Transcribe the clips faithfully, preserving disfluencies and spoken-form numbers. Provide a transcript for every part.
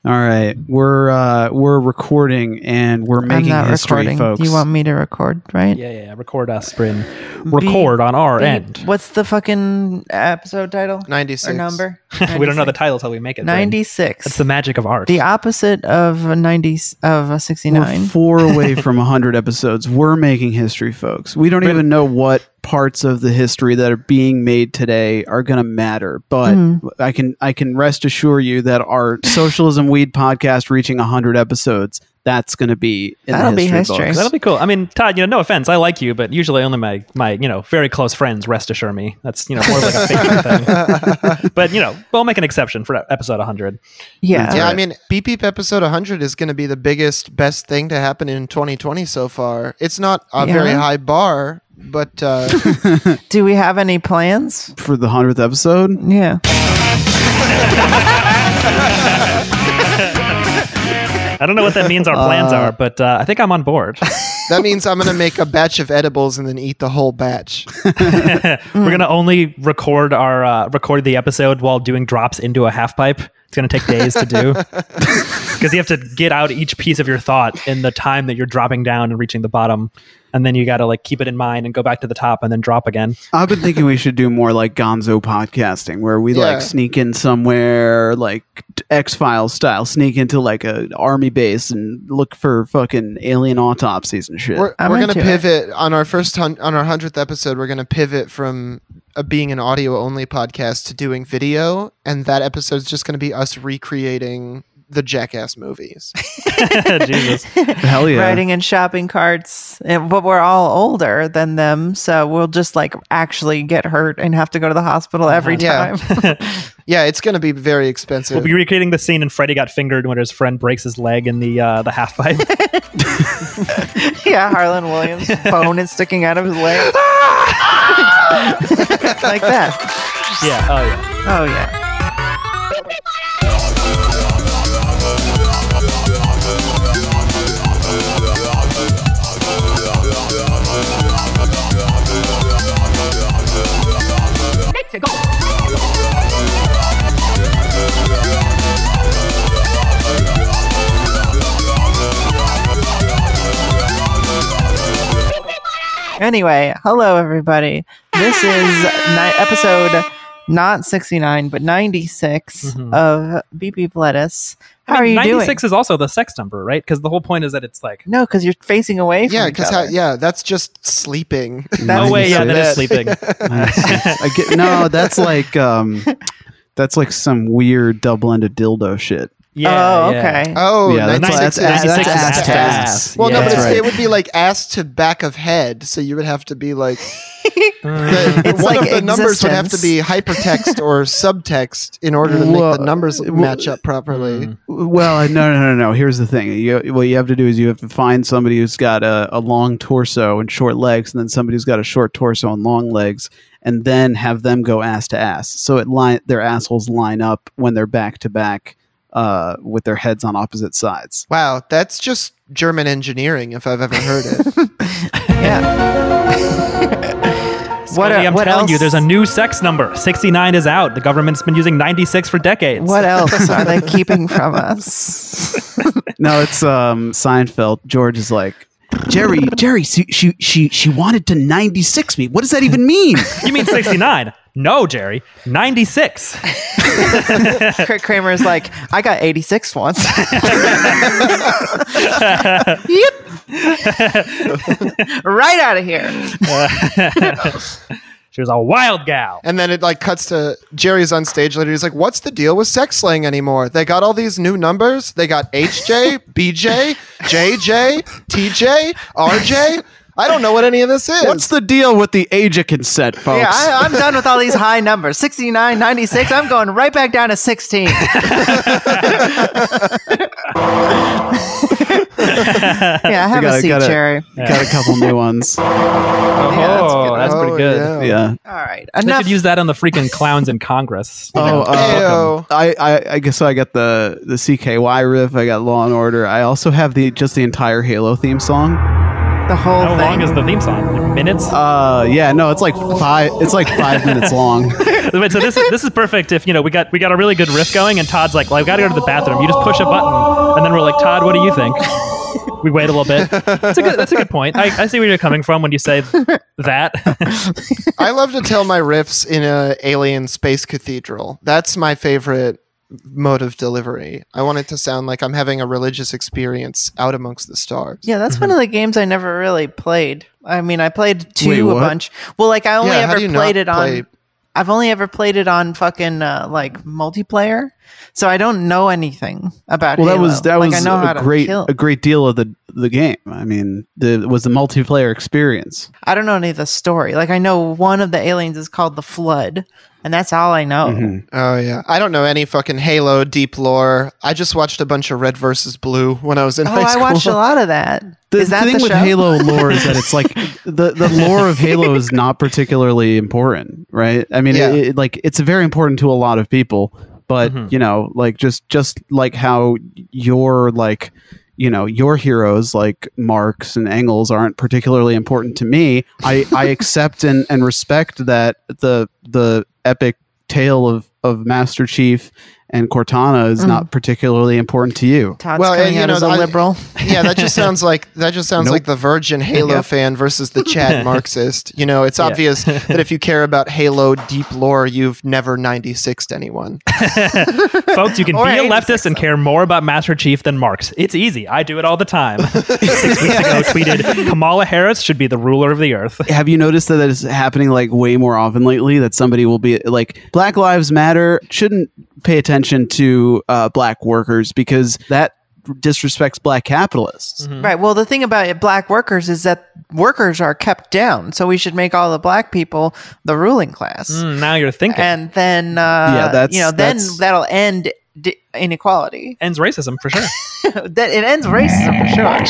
All right, we're uh, we're recording and we're making I'm not history, recording. folks. You want me to record, right? Yeah, yeah. Record us, Bryn. Record Be- on our be- end. What's the fucking episode title? ninety-six. Or number? We don't know the title till we make it. Bryn. ninety-six. That's the magic of art. The opposite of a ninety of a sixty-nine. We're four away from one hundred episodes. We're making history, folks. We don't But- even know what parts of the history that are being made today are going to matter, but Mhm. I can I can rest assure you that our Socialism Weed podcast reaching one hundred episodes, that's going to be in That'll the be history history. books. That'll be cool. I mean, Todd, you know, no offense, I like you, but usually only my my you know very close friends rest assure me. That's you know more like a favorite thing. But you know, we'll make an exception for episode one hundred. Yeah. Yeah, I mean, Beep Beep episode one hundred is going to be the biggest, best thing to happen in twenty twenty so far. It's not a Yeah. very high bar, but uh, Do we have any plans? For the hundredth episode. Yeah. I don't know what that means our plans Uh, are, but uh, I think I'm on board. that means I'm going to make a batch of edibles and then eat the whole batch. We're gonna only record our uh, record the episode while doing drops into a half pipe. It's gonna take days to do because you have to get out each piece of your thought in the time that you're dropping down and reaching the bottom, and then you got to like keep it in mind and go back to the top and then drop again. I've been thinking we should do more like Gonzo podcasting, where we Yeah. like sneak in somewhere like X-Files style, sneak into like a army base and look for fucking alien autopsies and shit. We're, I'm we're going to into it. pivot on our first hun- on our hundredth episode. We're going to pivot from uh, being an audio only podcast to doing video, and that episode is just going to be us recreating the Jackass movies. Jesus. Hell yeah. Riding in shopping carts. And, but we're all older than them, so we'll just like actually get hurt and have to go to the hospital every Yeah. time. Yeah, it's going to be very expensive. We'll be recreating the scene and Freddy got fingered when his friend breaks his leg in the uh, the half pipe. Yeah, Harlan Williams' bone is sticking out of his leg. Like that. Yeah. Oh yeah. Oh, yeah. Anyway, hello, everybody. This is ni- episode not sixty-nine, but ninety-six Mhm. of Beep Beep Lettuce. How I mean, are you doing? ninety-six is also the sex number, right? Because the whole point is that it's like. No, because you're facing away from yeah, each because other. yeah, that's just sleeping. That's- Oh wait, yeah, that is ninety-six. sleeping. I get, no, that's like um, that's like some weird double-ended dildo shit. Yeah. oh, yeah. okay. Oh, Yeah, that's- ninety-six, that's- is that's ass ass to to ass. ass. Well, no, Yeah. but it's, That's right. it would be like ass to back of head, so you would have to be like Mm. the, It's one like of the numbers would have to existence. be hypertext or subtext in order to Well, make the numbers well, match up properly. Mm. Well, no, no, no, no. Here's the thing. You, what you have to do is you have to find somebody who's got a, a long torso and short legs, and then somebody who's got a short torso and long legs, and then have them go ass to ass. So it line their assholes line up when they're back to back, uh, with their heads on opposite sides. Wow, that's just German engineering if I've ever heard it. Yeah. What, Scotty, uh, I'm what telling else? you, there's a new sex number. sixty-nine is out. The government's been using ninety-six for decades. What else are they keeping from us? No, it's um, Seinfeld. George is like, Jerry, Jerry, she, she, she, she wanted to ninety-six me. What does that even mean? You mean sixty-nine? No, Jerry. ninety-six. Kurt Kramer's like, I got eighty-six once. Yep. Right out of here. She was a wild gal. And then it like cuts to Jerry's on stage later. He's like, "What's the deal with sex slang anymore? They got all these new numbers. They got H J, B J, J J, T J, R J. I don't know what any of this is." What's the deal with the age of consent, folks? Yeah, I, I'm done with all these high numbers. sixty-nine, ninety-six. I'm going right back down to sixteen. Yeah, have Gotta- a seat, gotta- Jerry. Got a couple new ones. Oh, that's good. that's pretty Oh, good. yeah. Yeah. All right. They Enough. should use that on the freaking clowns in Congress. You Oh, know, uh, Ew. I, I, I guess so I got the, the C K Y riff. I got Law and Order. I also have the just the entire Halo theme song. the whole How thing. long is the theme song? Like minutes? Uh, yeah, no, it's like five. It's like five minutes long. Wait, so this is this is perfect. If you know we got we got a really good riff going, and Todd's like, "Well, I've got to go to the bathroom." You just push a button, and then we're like, "Todd, what do you think?" We wait a little bit. That's a good. That's a good point. I, I see where you're coming from when you say that. I love to tell my riffs in a alien space cathedral. That's my favorite mode of delivery. I want it to sound like I'm having a religious experience out amongst the stars. Yeah, that's one of the games I never really played. I mean, I played two Wait, a what? bunch. Well, like I only Yeah, how ever do you played not it on. play- I've only ever played it on fucking uh, like multiplayer, so I don't know anything about. Well, that Halo. was that like, was I know how a to great kill. a great deal of the the game. I mean, the it was the multiplayer experience. I don't know any of the story. Like I know one of the aliens is called the Flood, and that's all I know. Mhm. Oh yeah, I don't know any fucking Halo deep lore. I just watched a bunch of Red versus Blue when I was in Oh, high I school. watched a lot of that. The Is that thing the with show? Halo lore is that it's like the, the lore of Halo is not particularly important, right? I mean, Yeah. it, it- like it's very important to a lot of people, but Mhm. you know, like just just like how your like you know your heroes like Marx and Engels aren't particularly important to me. I I accept and and respect that the the epic tale of of Master Chief and Cortana is Mm. not particularly important to you. Todd's Well, coming and, you out know, as a I- liberal. Yeah, that just sounds like that just sounds Nope. like the virgin Halo Yep. fan versus the Chad Marxist. You know, it's Yeah. obvious that if you care about Halo deep lore, you've never ninety-sixed anyone. Folks, you can Or be a eighty-six leftist and care more about Master Chief than Marx. It's easy. I do it all the time. Six weeks ago, tweeted Kamala Harris should be the ruler of the earth. Have you noticed that that is happening like way more often lately? That somebody will be like, Black Lives Matter shouldn't pay attention to uh, black workers because that disrespects black capitalists. Right. Well, the thing about it, black workers is that workers are kept down. So we should make all the black people the ruling class. Mm, now you're thinking. And then, uh, Yeah, that's- you know, then that's- that'll end d- inequality. Ends racism for sure. that it ends racism for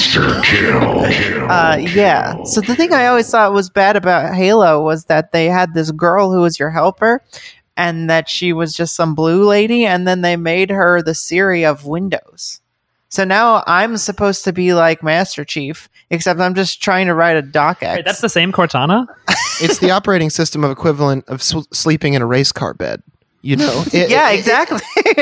sure. Uh, yeah. So the thing I always thought was bad about Halo was that they had this girl who was your helper, and that she was just some blue lady, and then they made her the Siri of Windows. So now I'm supposed to be like Master Chief, except I'm just trying to write a docx. Wait, that's the same Cortana? It's the operating system of equivalent of s- sleeping in a race car bed. You know? It- yeah, it- exactly.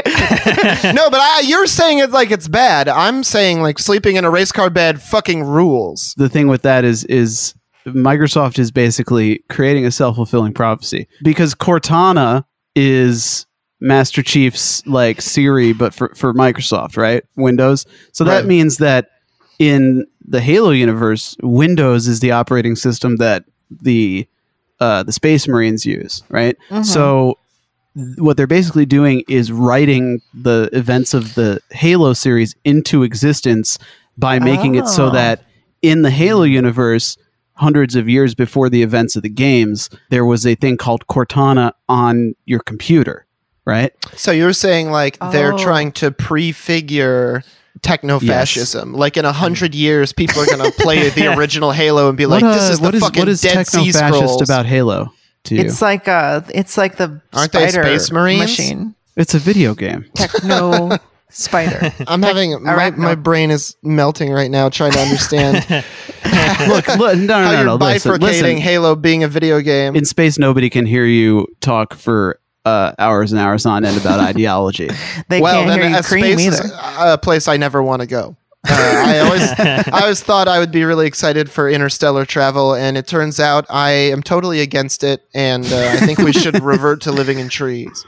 it- no, but I, you're saying it like it's bad. I'm saying like sleeping in a race car bed fucking rules. The thing with that is is Microsoft is basically creating a self-fulfilling prophecy because Cortana is Master Chief's like Siri, but for, for Microsoft, right? Windows. So that Right. means that in the Halo universe, Windows is the operating system that the uh, the Space Marines use, right? Mhm. So th- what they're basically doing is writing the events of the Halo series into existence by making it so Oh. that in the Halo universe, hundreds of years before the events of the games, there was a thing called Cortana on your computer, right? So you're saying like they're Oh. trying to prefigure techno-fascism. Like in a hundred years, people are going to play the original Halo and be like, what, "This uh, is the what is fucking what is Dead Sea techno-fascist Scrolls." about Halo to you? It's like uh it's like the Aren't they spider Space Marines? machine. It's a video game. Techno spider. I'm having my, arachno. my brain is melting right now trying to understand look, look, no, how no, no, you're no. Listen, bifurcating listen. Halo being a video game. In space, nobody can hear you talk for uh, hours and hours on end about ideology. They well, can't then hear you a cream space either. is a place I never want to go. Uh, I always, I always thought I would be really excited for interstellar travel, and it turns out I am totally against it. And uh, I think we should revert to living in trees.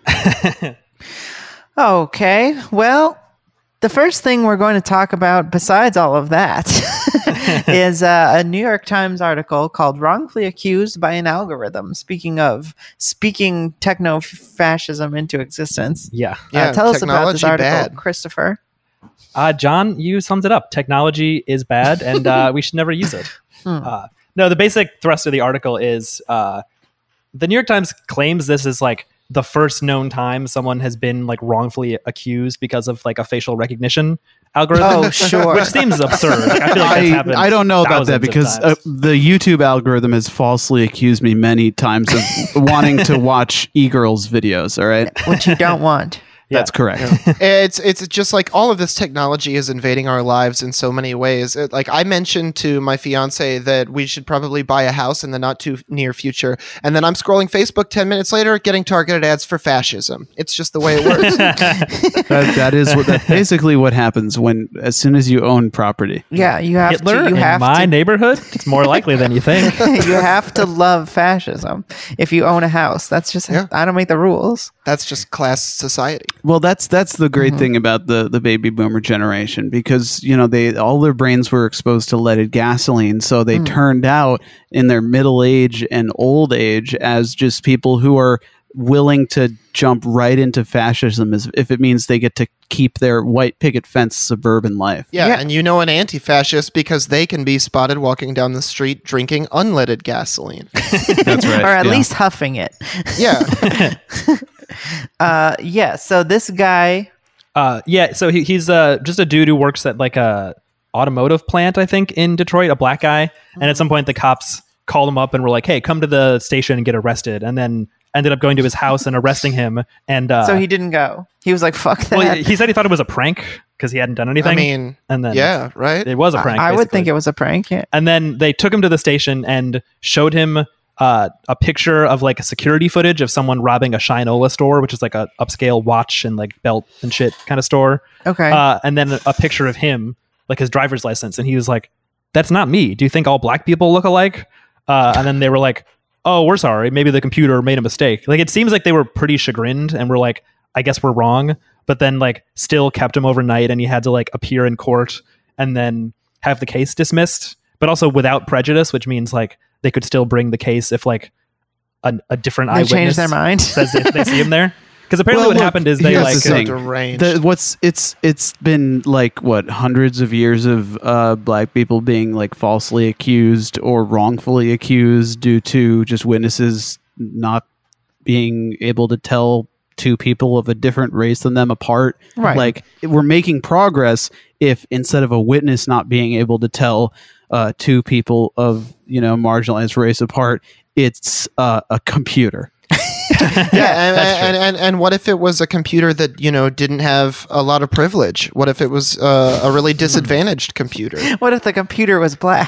Okay. Well, the first thing we're going to talk about, besides all of that, is uh, a New York Times article called "Wrongfully Accused by an Algorithm." Speaking of speaking techno fascism into existence. Yeah. Yeah, uh, tell us about this technology article, bad. Christopher. Uh, John, you summed it up. Technology is bad, and uh, we should never use it. Hmm. Uh, no, the basic thrust of the article is uh, the New York Times claims this is like the first known time someone has been like wrongfully accused because of like a facial recognition algorithm. Oh, sure. Which seems absurd. Like, I feel like that's I, happened. I don't know about thousands that of because uh, times. the YouTube algorithm has falsely accused me many times of wanting to watch e-girls videos. All right. Which you don't want. That's correct. it's it's just like all of this technology is invading our lives in so many ways. It, like I mentioned to my fiance that we should probably buy a house in the not too near future, and then I'm scrolling Facebook ten minutes later, getting targeted ads for fascism. It's just the way it works. that, that is what, that's basically what happens when as soon as you own property. Yeah, you have Hitler to. You in have my to. neighborhood? It's more likely than you think. You have to love fascism if you own a house. That's just Yeah. I don't make the rules. That's just class society. Well, that's that's the great Mhm. thing about the the baby boomer generation, because you know they all their brains were exposed to leaded gasoline, so they Mm. turned out in their middle age and old age as just people who are willing to jump right into fascism as if it means they get to keep their white picket fence suburban life. Yeah, Yeah. and you know an anti-fascist because they can be spotted walking down the street drinking unleaded gasoline. That's right. Or at yeah. least huffing it. Yeah. Uh, yeah. So this guy. Uh, yeah, so he, he's uh, just a dude who works at like a automotive plant, I think, in Detroit, a black guy. And at some point, the cops called him up and were like, "Hey, come to the station and get arrested." And then ended up going to his house and arresting him. And uh, So he didn't go. He was like, "Fuck that." well, he said he thought it was a prank because he hadn't done anything. I mean, and then yeah, right? it was a prank. I would basically. think it was a prank. Yeah. And then they took him to the station and showed him uh, a picture of like a security footage of someone robbing a Shinola store, which is like a upscale watch and like belt and shit kind of store. Okay. Uh, and then a picture of him, like his driver's license. And he was like, "That's not me. Do you think all black people look alike?" Uh, and then they were like, "Oh, we're sorry. Maybe the computer made a mistake." Like it seems like they were pretty chagrined and were like, "I guess we're wrong." But then like still kept him overnight and he had to like appear in court and then have the case dismissed, but also without prejudice, which means like they could still bring the case if like a, a different they eyewitness changed their mind. says they, they see him there. Because apparently Well, what look, happened is they here's like the so thing. deranged. The, what's it's it's been like what hundreds of years of uh, black people being like falsely accused or wrongfully accused due to just witnesses not being able to tell two people of a different race than them apart. Right. Like we're making progress if instead of a witness not being able to tell uh, two people of you know marginalized race apart, it's uh, a computer. yeah, and, That's true. and, and and what if it was a computer that you know didn't have a lot of privilege? What if it was uh, a really disadvantaged computer? What if the computer was black?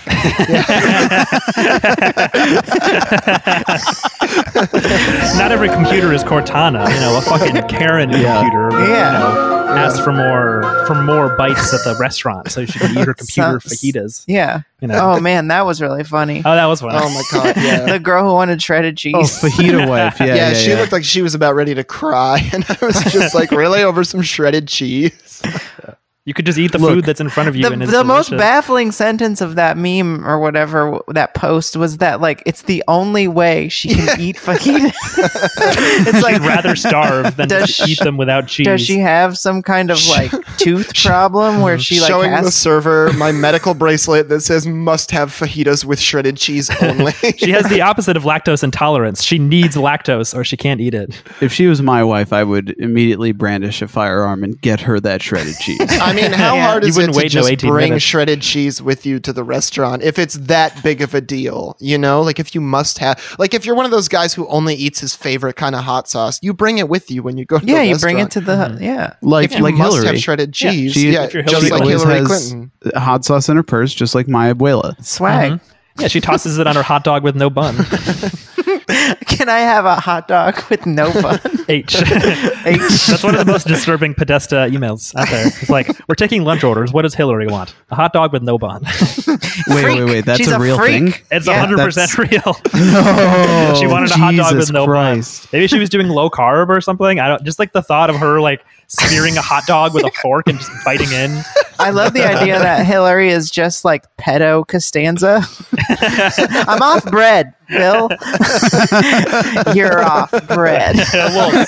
not every computer is Cortana. You know, a fucking Karen Yeah. computer. would, Yeah. You know, ask for more for more bites at the restaurant so she can eat her computer Sounds- fajitas. Yeah. You know. Oh man, that was really funny. Oh, that was fun. Oh my god! Yeah. The girl who wanted shredded cheese. Oh, fajita wife. Yeah, yeah, yeah, she yeah. looked like she was about ready to cry, and I was just like, really over some shredded cheese. You could just eat the Look, food that's in front of you. the, and it's the most delicious. baffling sentence of that meme or whatever w- that post was that like it's the only way she can eat fajitas. It's like She'd rather starve than Does to eat she- them without cheese. does she have some kind of like tooth problem where she like Showing the has server my medical bracelet that says "must have fajitas with shredded cheese only." She has the opposite of lactose intolerance. She needs lactose or she can't eat it. If she was my wife, I would immediately brandish a firearm and get her that shredded cheese. I mean, how Yeah. hard You is it wouldn't to wait no just eighteen bring minutes. shredded cheese with you to the restaurant if it's that big of a deal? You know, like if you must have, like if you're one of those guys who only eats his favorite kind of hot sauce, you bring it with you when you go to yeah the you bring it restaurant. to the yeah Like If you like must Hillary. have shredded Yeah, cheese, she- yeah, if you're just Hillary like always Hillary has Clinton. hot sauce in her purse, just like my abuela. swag. Mhm. Yeah, she tosses it on her hot dog with no bun. Can I have a hot dog with no bun? H. H. That's one of the most disturbing Podesta emails out there. It's like, we're taking lunch orders. What does Hillary want? A hot dog with no bun. Wait, Freak. wait, wait. That's She's a real freak. thing? It's Yeah. one hundred percent That's- real. No, She wanted a hot dog with Jesus no Christ. bun. Maybe she was doing low carb or something. I don't. Just like the thought of her like spearing a hot dog with a fork and just biting in. I love the idea that Hillary is just like pedo Costanza. I'm off bread, Bill. You're off bread. We'll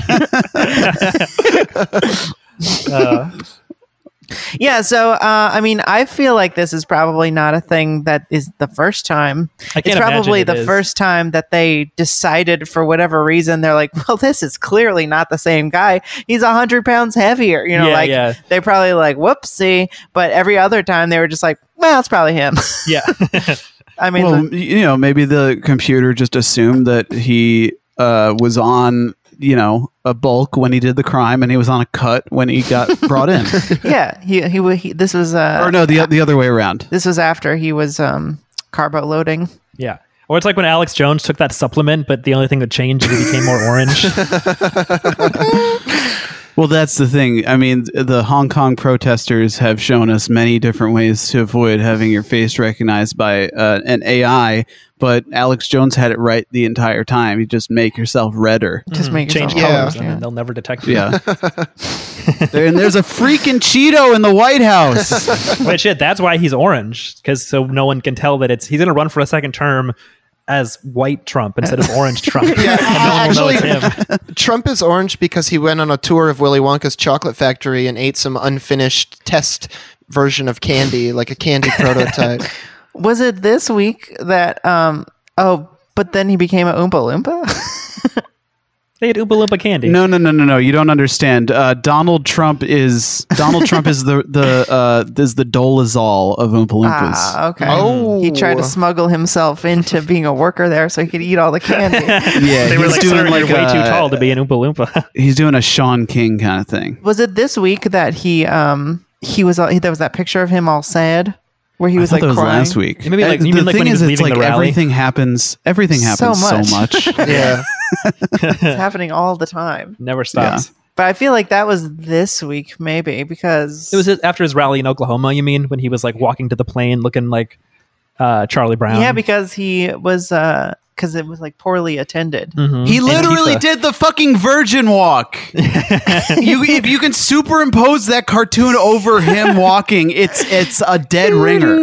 see. uh, Yeah, so uh, I mean, I feel like this is probably not a thing that is the first time. I can't It's probably imagine it the is. first time that they decided for whatever reason they're like, well, this is clearly not the same guy. He's a hundred pounds heavier. You know, Yeah, like yeah. they probably like, whoopsie. But every other time they were just like, well, it's probably him. Yeah. I mean, Well, you know, maybe the computer just assumed that he uh, was on you know, a bulk when he did the crime, and he was on a cut when he got brought in. Yeah, he he, wa- he this was uh Or no, the the other way around. this was after he was um carbo loading. Yeah. Or it's like when Alex Jones took that supplement, but the only thing that changed is he became more orange. Well, that's the thing. I mean, the Hong Kong protesters have shown us many different ways to avoid having your face recognized by uh, an A I, but Alex Jones had it right the entire time. You just make yourself redder. Just make Change yourself Yeah. colors, orange, and then they'll never detect you. Yeah. there, and there's a freaking Cheeto in the White House. Wait, shit, that's why he's orange, because so no one can tell that it's he's going to run for a second term as white Trump instead of orange Trump. Yeah, And no one will know it's him. Trump is orange because he went on a tour of Willy Wonka's chocolate factory and ate some unfinished test version of candy, like a candy prototype. Was it this week that um oh but then he became a Oompa Loompa? They had Oompa Loompa candy. No, no, no, no, no. You don't understand. Uh, Donald Trump is Donald Trump is the the uh, is the Dolezal of Oompa Loompas. Ah, okay. Oh. He tried to smuggle himself into being a worker there so he could eat all the candy. Yeah, They were he's like, doing sir, like you're way too a- tall to be an Oompa Loompa. He's doing a Sean King kind of thing. Was it this week that he um he was all, there was that picture of him all sad where he was I like thought that was crying? last week. Maybe like- Uh, you the mean like thing when he is, was it's leaving like the rally? everything happens. Everything So happens so much. much. Yeah. It's happening all the time. Never stops. But I feel like that was this week maybe because It was after his rally in Oklahoma, you mean, when he was like walking to the plane looking like uh, Charlie Brown? yeah, because he was uh because it was like poorly attended. Mhm. He literally Antifa. did the fucking virgin walk. you, if you can superimpose that cartoon over him walking, it's it's a dead ringer.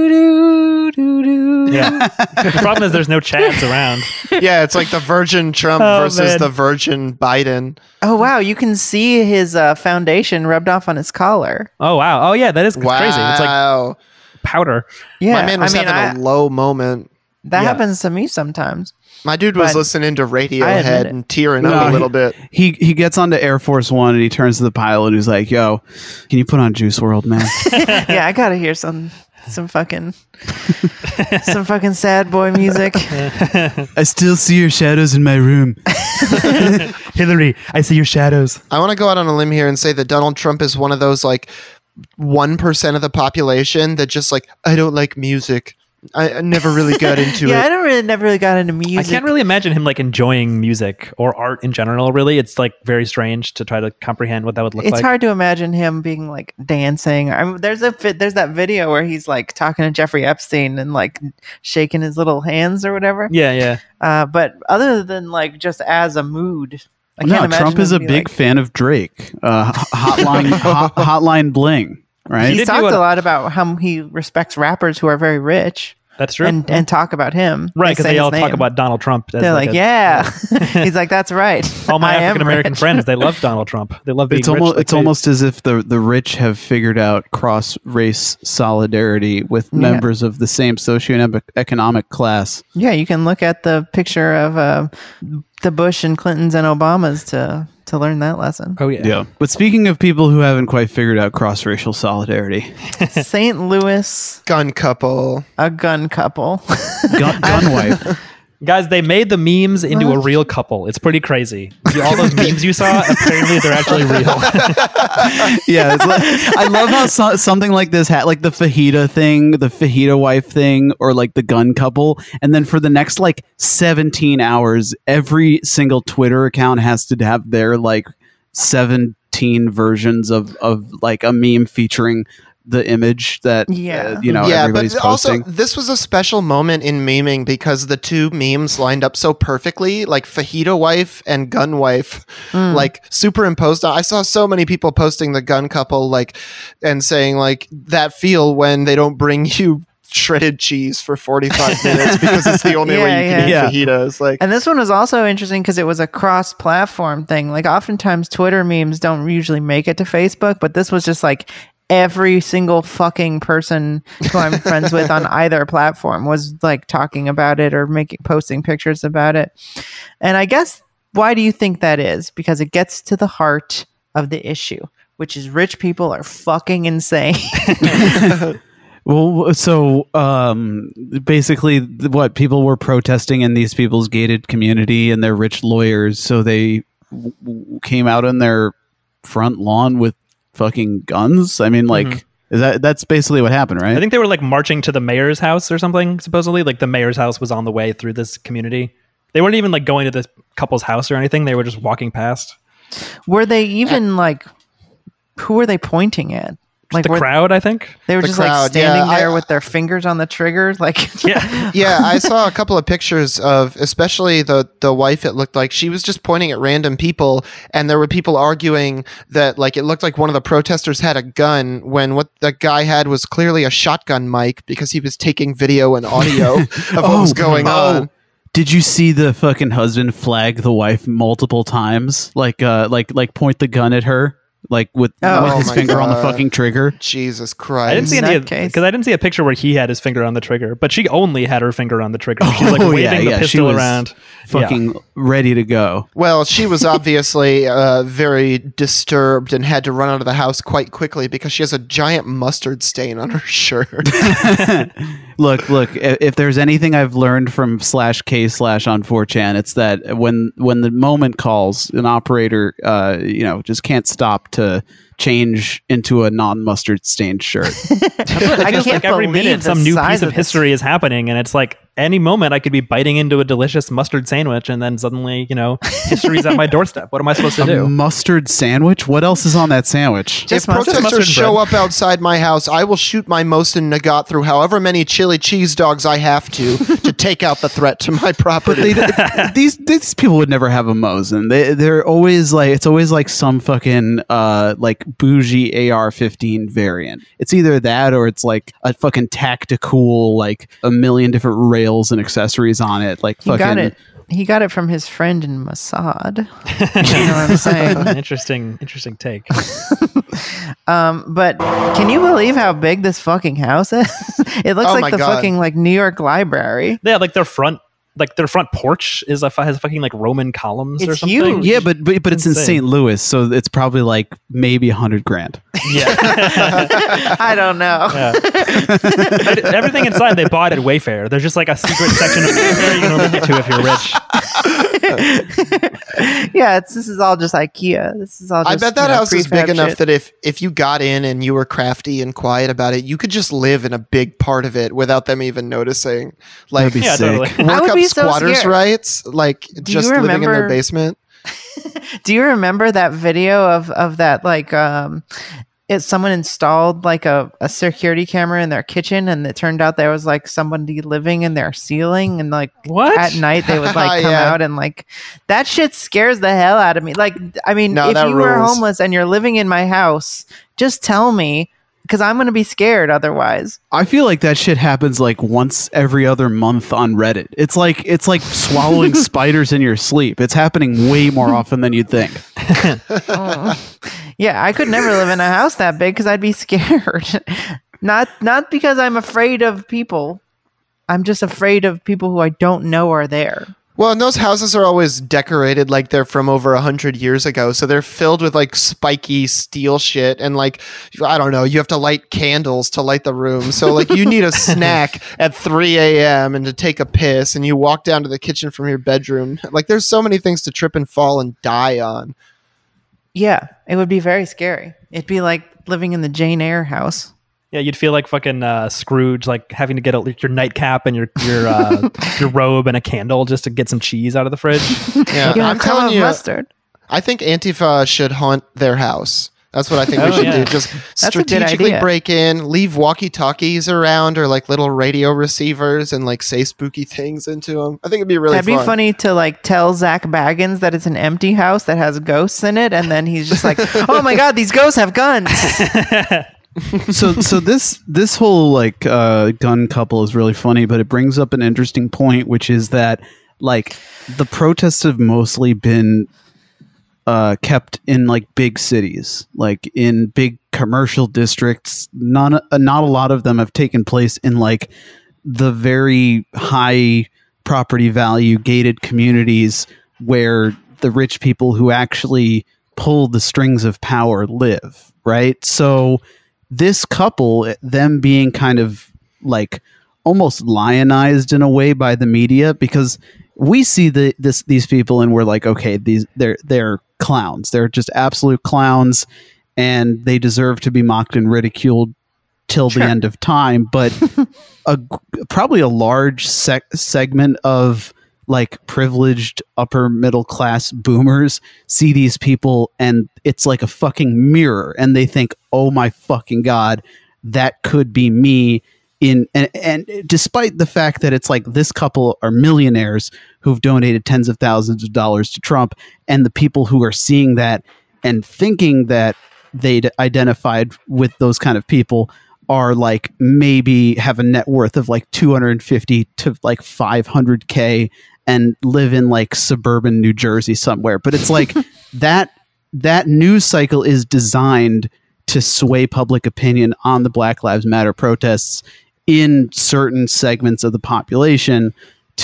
Yeah. The problem is there's no Chads around. Yeah, it's like the Virgin Trump Oh, versus man. the Virgin Biden. Oh wow, you can see his uh, foundation rubbed off on his collar. Oh wow. Oh yeah, that is Wow. crazy. It's like powder. Yeah, My man was I mean, having I- a low moment. that Yeah. happens to me sometimes. My dude was But listening to I admit Radiohead it. and tearing No, up a he- little bit. He he gets onto Air Force One and he turns to the pilot and he's like, "Yo, can you put on Juice world, man?" Yeah, I gotta hear some some fucking some fucking sad boy music. I still see your shadows in my room. Hillary, I see your shadows. I want to go out on a limb here and say that Donald Trump is one of those like one percent of the population that just like, I don't like music. I, I never really got into yeah, I it. don't really never really got into I music. can't really imagine him like enjoying music or art in general, really. It's like very strange to try to comprehend what that would look It's like. hard to imagine him being like dancing. I mean, there's a fi- there's that video where he's like talking to Jeffrey Epstein and like shaking his little hands or whatever. Yeah, yeah. Uh, but other than like just as a mood, I No, can't imagine Trump is him a be big like- fan of Drake. Uh, hotline hot, Hotline Bling, right? He's did do talked what- a lot about how he respects rappers who are very rich That's true. and and talk about him. right, because say they his all talk name. about Donald Trump. As They're like, a- yeah. He's like, that's right. All my I am African American rich. friends, they love Donald Trump. They love being It's rich almost like it's me. almost as if the the rich have figured out cross race solidarity with Yeah. members of the same socioeconomic class. Yeah, you can look at the picture of uh, the Bush and Clintons and Obamas to to learn that lesson. Oh yeah. But speaking of people who haven't quite figured out cross racial solidarity, Saint Louis, Gun couple. a gun couple. gun, gun wife. Guys, they made the memes into a real couple. It's pretty crazy. You- All those memes you saw, apparently they're actually real. Yeah, it's like, I love how so, something like this had like the fajita thing, the fajita wife thing, or like the gun couple, and then for the next like seventeen hours, every single Twitter account has to have their like seventeen versions of of like a meme featuring the image that Yeah. uh, you know yeah, everybody's but posting. also this was a special moment in memeing because the two memes lined up so perfectly, like fajita wife and gun wife, like superimposed. I saw so many people posting the gun couple, like, and saying like that feel when they don't bring you shredded cheese for forty-five minutes because it's the only way Yeah, you can yeah. eat fajitas. Like, And this one was also interesting because it was a cross-platform thing. Like oftentimes Twitter memes don't usually make it to Facebook, but this was just like every single fucking person who I'm friends with on either platform was like talking about it or making posting pictures about it. And I guess why do you think that is? Because it gets to the heart of the issue, which is rich people are fucking insane. Well, so um, basically, th- what people were protesting in these people's gated community, and they're rich lawyers, so they w- w- came out on their front lawn with fucking guns? I mean, like, Mm-hmm. is that that's basically what happened, right? I think they were like marching to the mayor's house or something, supposedly. Like the mayor's house was on the way through this community. They weren't even like going to this couple's house or anything. They were just walking past. Were they even like? Who were they pointing at? Like The were- crowd, I think. They were The just crowd, like standing yeah, there I- with their fingers on the trigger, like Yeah. Yeah, I saw a couple of pictures of, especially the the wife. It looked like she was just pointing at random people, and there were people arguing that like it looked like one of the protesters had a gun when what the guy had was clearly a shotgun mic because he was taking video and audio of what was going oh. on. Did you see the fucking husband flag the wife multiple times? Like, uh, like, like point the gun at her, like with, Oh with his my finger on the God. fucking trigger. Jesus Christ! I didn't see any Nutcase. because I didn't see a picture where he had his finger on the trigger, but she only had her finger on the trigger. She's like Oh, waving yeah, the yeah, she pistol was around. Fucking ready to go. Well, she was obviously uh, very disturbed and had to run out of the house quite quickly because she has a giant mustard stain on her shirt. Look, look. i- If there's anything I've learned from slash K slash on four chan, it's that when when the moment calls, an operator, uh, you know, just can't stop to change into a non-mustard stained shirt. It I feels can't like every believe minute the some new size piece of of this. history is happening, and it's like any moment I could be biting into a delicious mustard sandwich, and then suddenly, you know, history's at my doorstep. What am I supposed to A do? mustard sandwich? What else is on that sandwich? If Just mustard- protesters mustard show bread. up outside my house, I will shoot my Mosin Nagant through however many chili cheese dogs I have to to take out the threat to my property. They, these these people would never have a Mosin. They they're always like it's always like some fucking uh like bougie A R fifteen variant. It's either that or it's like a fucking tactical like a million different rails and accessories on it. Like he fucking got it. He got it from his friend in Mossad. You know what I'm saying? interesting, interesting take. Um, but can you believe how big this fucking house is? It looks Oh like my the God. fucking like New York Library. Yeah, like their front, like their front porch is a has fucking like Roman columns or It's something. huge. Yeah, but but, but it's in Insane. Saint Louis, so it's probably like maybe a hundred grand. Yeah. I don't know. Yeah. But everything inside they bought at Wayfair. There's just like a secret section of Wayfair you can only get to if you're rich. Yeah, it's this is all just IKEA. This is all. Just, I bet that you know, house is big prefab enough shit. that if if you got in and you were crafty and quiet about it, you could just live in a big part of it without them even noticing. Like That'd be Yeah, sick. totally. I work would up be so squatters' scared. rights, like just you living in their remember- basement. Do you remember that video of of that like um it someone installed like a, a security camera in their kitchen and it turned out there was like somebody living in their ceiling and like What? at night they would like come Yeah. out and like that shit scares the hell out of me. Like I mean No, if that you were rules. homeless and you're living in my house, just tell me because I'm gonna be scared otherwise. I feel like that shit happens like once every other month on Reddit. It's like it's like swallowing spiders in your sleep. It's happening way more often than you'd think. Yeah, I could never live in a house that big because I'd be scared. not not because I'm afraid of people. I'm just afraid of people who I don't know are there. Well, and those houses are always decorated like they're from over a hundred years ago, so they're filled with like spiky steel shit, and like I don't know, you have to light candles to light the room. So like you need a snack at three a.m. and to take a piss, and you walk down to the kitchen from your bedroom. Like there's so many things to trip and fall and die on. Yeah, it would be very scary. It'd be like living in the Jane Eyre house. Yeah, you'd feel like fucking uh, Scrooge, like having to get a, your nightcap and your your uh, your robe and a candle just to get some cheese out of the fridge. Yeah, You know, I'm crumb telling of you, mustard. I think Antifa should haunt their house. That's what I think we Oh, should yeah. do. Just a good strategically idea. break in, leave walkie-talkies around or like little radio receivers and like say spooky things into them. I think it'd be really That'd fun. be funny to like tell Zach Baggins that it's an empty house that has ghosts in it, and then he's just like, "Oh my god, these ghosts have guns!" so so this this whole like uh gun couple is really funny, but it brings up an interesting point, which is that like the protests have mostly been uh kept in like big cities, like in big commercial districts. None uh, not a lot of them have taken place in like the very high property value gated communities where the rich people who actually pull the strings of power live, right? So this couple, them being kind of like almost lionized in a way by the media, because we see the this these people and we're like, okay, these they're they're clowns. They're just absolute clowns, and they deserve to be mocked and ridiculed till Sure. the end of time. But a probably a large sec- segment of like privileged upper middle class boomers see these people and it's like a fucking mirror, and they think, oh my fucking god, that could be me. In and, and despite the fact that it's like this couple are millionaires who've donated tens of thousands of dollars to Trump, and the people who are seeing that and thinking that they'd identified with those kind of people are like maybe have a net worth of like two hundred fifty to like five hundred K and live in like suburban New Jersey somewhere. But it's like that that news cycle is designed to sway public opinion on the Black Lives Matter protests in certain segments of the population,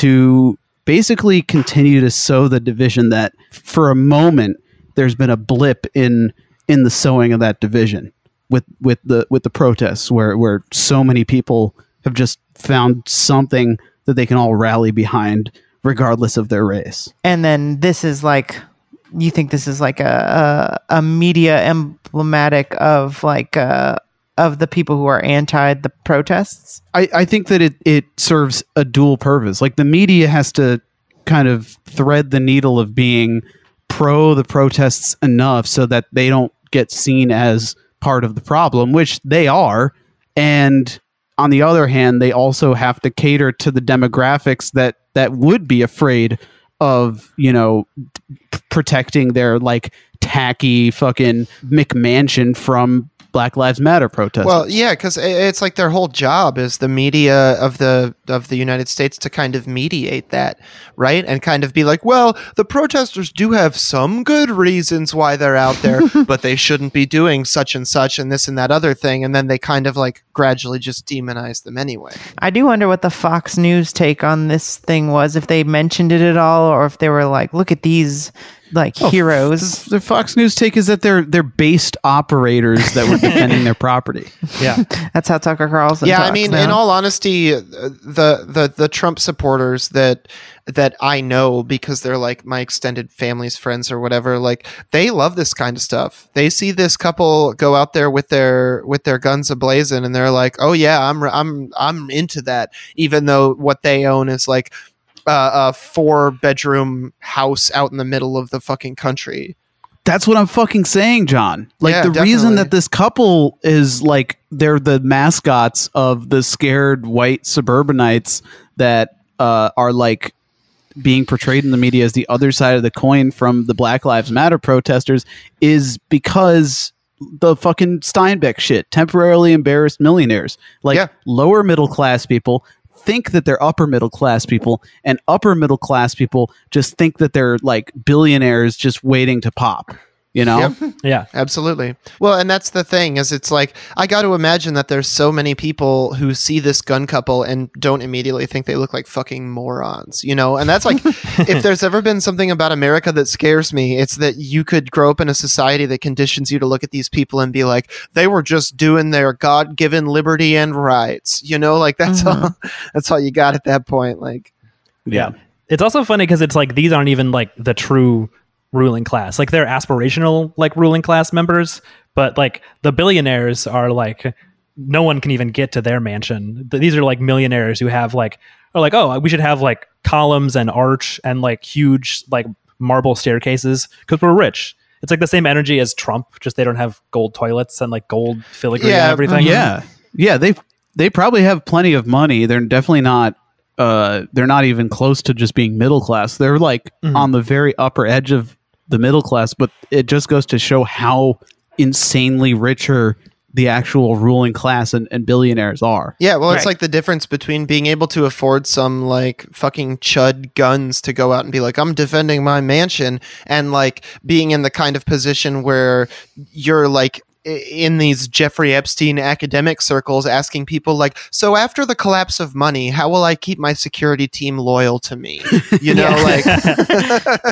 to basically continue to sow the division that for a moment there's been a blip in in the sowing of that division with with the with the protests, where where so many people have just found something that they can all rally behind regardless of their race. And then this is like, you think this is like a a, a media emblematic of like uh, of the people who are anti the protests? I, I think that it, it serves a dual purpose. Like the media has to kind of thread the needle of being pro the protests enough so that they don't get seen as part of the problem, which they are. And on the other hand, they also have to cater to the demographics that, that would be afraid of, you know, p- protecting their like tacky fucking McMansion from Black Lives Matter protesters. Well, yeah, because it's like their whole job is the media of the of the United States to kind of mediate that, right? And kind of be like, well, the protesters do have some good reasons why they're out there, but they shouldn't be doing such and such and this and that other thing. And then they kind of like gradually just demonize them anyway. I do wonder what the Fox News take on this thing was, if they mentioned it at all, or if they were like, look at these like Oh, heroes. The Fox News take is that they're they're based operators that were defending their property. Yeah. That's how Tucker Carlson Yeah, talks I mean, now. in all honesty, uh, the the the Trump supporters that that I know, because they're like my extended family's friends or whatever, like they love this kind of stuff. They see this couple go out there with their with their guns ablazing, and they're like, "Oh yeah, I'm I'm I'm into that," even though what they own is like uh, a four bedroom house out in the middle of the fucking country. That's what I'm fucking saying, John. Like Yeah, the definitely. reason that this couple is like they're the mascots of the scared white suburbanites that uh, are like being portrayed in the media as the other side of the coin from the Black Lives Matter protesters is because the fucking Steinbeck shit, temporarily embarrassed millionaires, like Yeah. lower middle class people think that they're upper middle class people, and upper middle class people just think that they're like billionaires just waiting to pop, you know? Yep. Yeah. Absolutely. Well, and that's the thing, is it's like, I got to imagine that there's so many people who see this gun couple and don't immediately think they look like fucking morons, you know? And that's like, if there's ever been something about America that scares me, it's that you could grow up in a society that conditions you to look at these people and be like, they were just doing their God-given liberty and rights, you know? Like that's Mhm. all, that's all you got at that point. Like, Yeah. It's also funny because it's like these aren't even like the true ruling class. Like they're aspirational like ruling class members, but like the billionaires are like no one can even get to their mansion. Th- These are like millionaires who have like are like, oh, we should have like columns and arch and like huge like marble staircases because we're rich. It's like the same energy as Trump, just they don't have gold toilets and like gold filigree Yeah, and everything. Yeah. Yeah. They, they probably have plenty of money. They're definitely not, uh, they're not even close to just being middle class. They're like Mhm. on the very upper edge of the middle class, but it just goes to show how insanely richer the actual ruling class and, and billionaires are. yeah, well, it's Right. like the difference between being able to afford some like fucking chud guns to go out and be like, I'm defending my mansion, and like being in the kind of position where you're like i- in these Jeffrey Epstein academic circles asking people like, so after the collapse of money, how will I keep my security team loyal to me? You know, like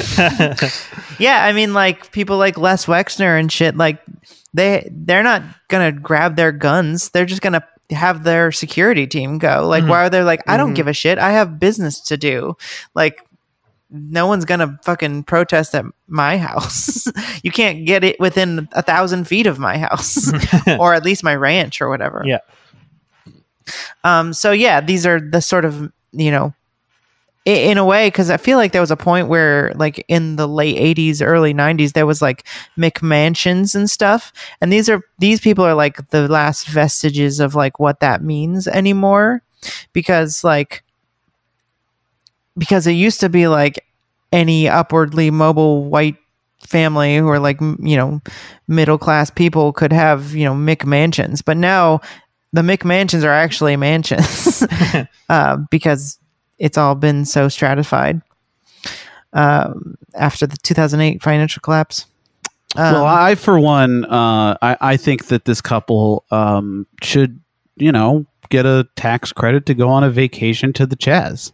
Yeah, I mean, like people like Les Wexner and shit. Like they they're not gonna grab their guns. They're just gonna have their security team go? Like, Mhm. why are they like, I don't Mhm. give a shit. I have business to do. Like, no one's gonna fucking protest at my house. You can't get it within a thousand feet of my house, or at least my ranch or whatever. Yeah. Um. So yeah, these are the sort of, you know, i- in a way, because I feel like there was a point where, like in the late eighties, early nineties, there was like McMansions and stuff, and these are these people are like the last vestiges of like what that means anymore, because like because it used to be like any upwardly mobile white family who are like, m- you know, middle class people could have, you know, McMansions, but now the McMansions are actually mansions uh, because it's all been so stratified um, after the two thousand eight financial collapse. Um, Well, I, for one, uh, I, I think that this couple um, should, you know, get a tax credit to go on a vacation to the Chaz.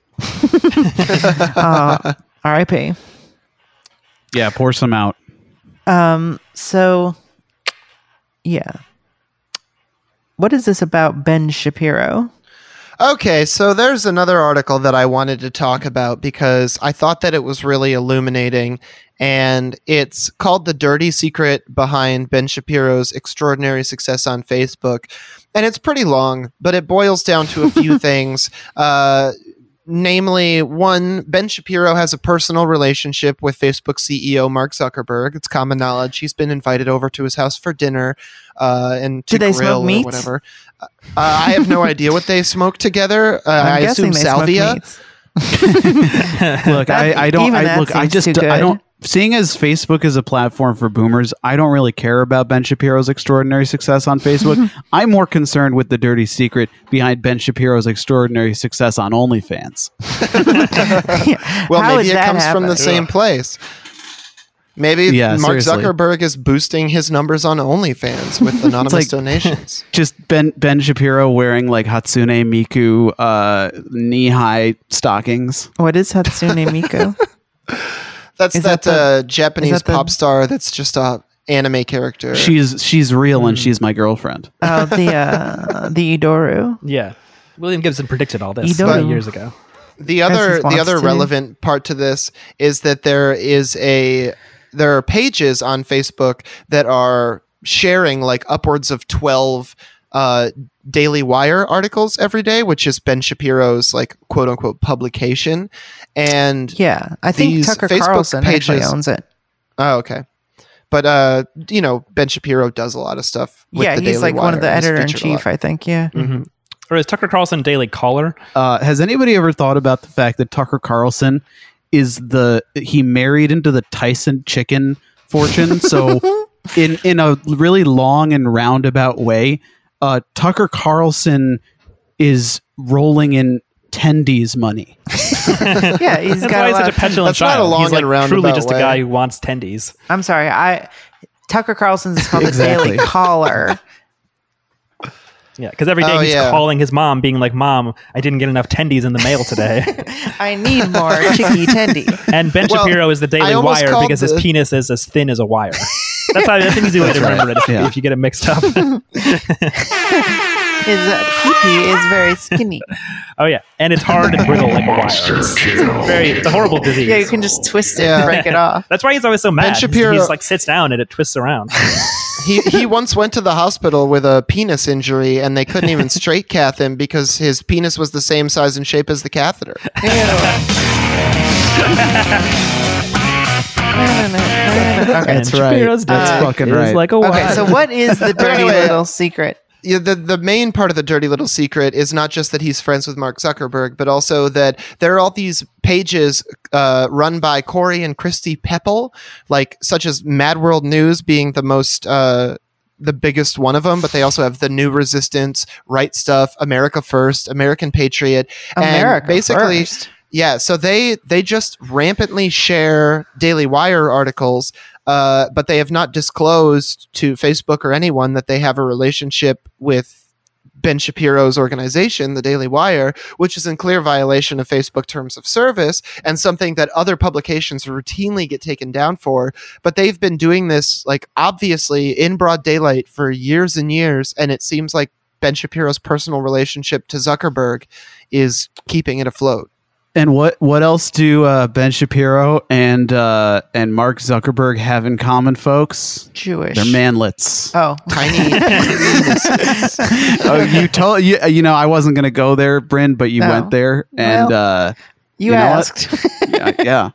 uh, R I P. Yeah, pour some out. Um, so, yeah. What is this about Ben Shapiro? Okay, so there's another article that I wanted to talk about because I thought that it was really illuminating, and it's called The Dirty Secret Behind Ben Shapiro's Extraordinary Success on Facebook. And it's pretty long, but it boils down to a few things. Uh, namely, one, Ben Shapiro has a personal relationship with Facebook C E O Mark Zuckerberg. It's common knowledge. He's been invited over to his house for dinner uh, and to Do they grill smoke or meats? whatever. Uh, I have no idea what they smoke together. Uh, I'm I guessing assume they smoke salvia. meats. Look, That- I, I don't. even I, that look, I seems just. too I good. don't. Seeing as Facebook is a platform for boomers, I don't really care about Ben Shapiro's extraordinary success on Facebook. I'm more concerned with the dirty secret behind Ben Shapiro's extraordinary success on OnlyFans. Well, How maybe does it that comes from the happen? same place. Maybe Yeah, Mark seriously. Zuckerberg is boosting his numbers on OnlyFans with anonymous like- donations. Just Ben Ben Shapiro wearing like Hatsune Miku uh, knee high stockings. What is Hatsune Miku? That's Is that, that the- uh, Japanese is that the- pop star that's just a anime character. She's she's real and she's my girlfriend. Oh, the uh, the Idoru. Yeah. William Gibson predicted all this Idoru. many years ago. The As other he the wants other to. relevant part to this is that there is a there are pages on Facebook that are sharing like upwards of twelve uh, Daily Wire articles every day, which is Ben Shapiro's like quote unquote publication. And Yeah, I think These Tucker Facebook Carlson actually pages- owns it. oh, okay. But uh, you know, Ben Shapiro does a lot of stuff. With Yeah, the he's Daily like one Wire, of the and he's editor in featured a lot. chief, I think. Yeah. Mhm. Or is Tucker Carlson Daily Caller? Uh, has anybody ever thought about the fact that Tucker Carlson is the he married into the Tyson chicken fortune? So in in a really long and roundabout way, uh, Tucker Carlson is rolling in tendies money. Yeah, he's That's got why a he's lot such a of- petulant That's not a child. long he's like and roundabout truly just way. a guy who wants tendies. I'm sorry. I Tucker Carlson's is called Exactly. the Daily Caller. Yeah, because every day Oh, he's yeah. calling his mom, being like, "Mom, I didn't get enough tendies in the mail today." I need more chicky tendy. And Ben Well, Shapiro is the I Daily almost Wire called because his the- penis is as thin as a wire. That's how that's an easy way to remember it if, Yeah. if you get it mixed up. His uh, pee-pee is very skinny. Oh yeah, and it's hard and brittle like a wire. It's, it's a very, it's a horrible disease. Yeah, you can just twist it Yeah. and break it off. That's why he's always so mad. He's- Shapiro- He just like sits down and it twists around. he he once went to the hospital with a penis injury, and they couldn't even straight cath him because his penis was the same size and shape as the catheter. Okay. That's And right. Shapiro's That's dick fucking is right. Like a Okay, wire. so what is the dirty Anyway, little secret? Yeah, the the main part of the dirty little secret is not just that he's friends with Mark Zuckerberg, but also that there are all these pages uh, run by Corey and Christy Pepple, like such as Mad World News being the most. Uh, the biggest one of them, but they also have the New Resistance, Right Stuff, America First, American Patriot, and America basically, first. yeah. So they they just rampantly share Daily Wire articles, uh, but they have not disclosed to Facebook or anyone that they have a relationship with Ben Shapiro's organization, the Daily Wire, which is in clear violation of Facebook terms of service and something that other publications routinely get taken down for. But they've been doing this, like, obviously in broad daylight for years and years, and it seems like Ben Shapiro's personal relationship to Zuckerberg is keeping it afloat. And what, what else do uh, Ben Shapiro and uh, and Mark Zuckerberg have in common, folks? Jewish. They're manlets. Oh, Tiny. Oh, you told you you know I wasn't gonna go there, Bryn, but you No. went there, and Well, uh, you, you know what? asked. yeah,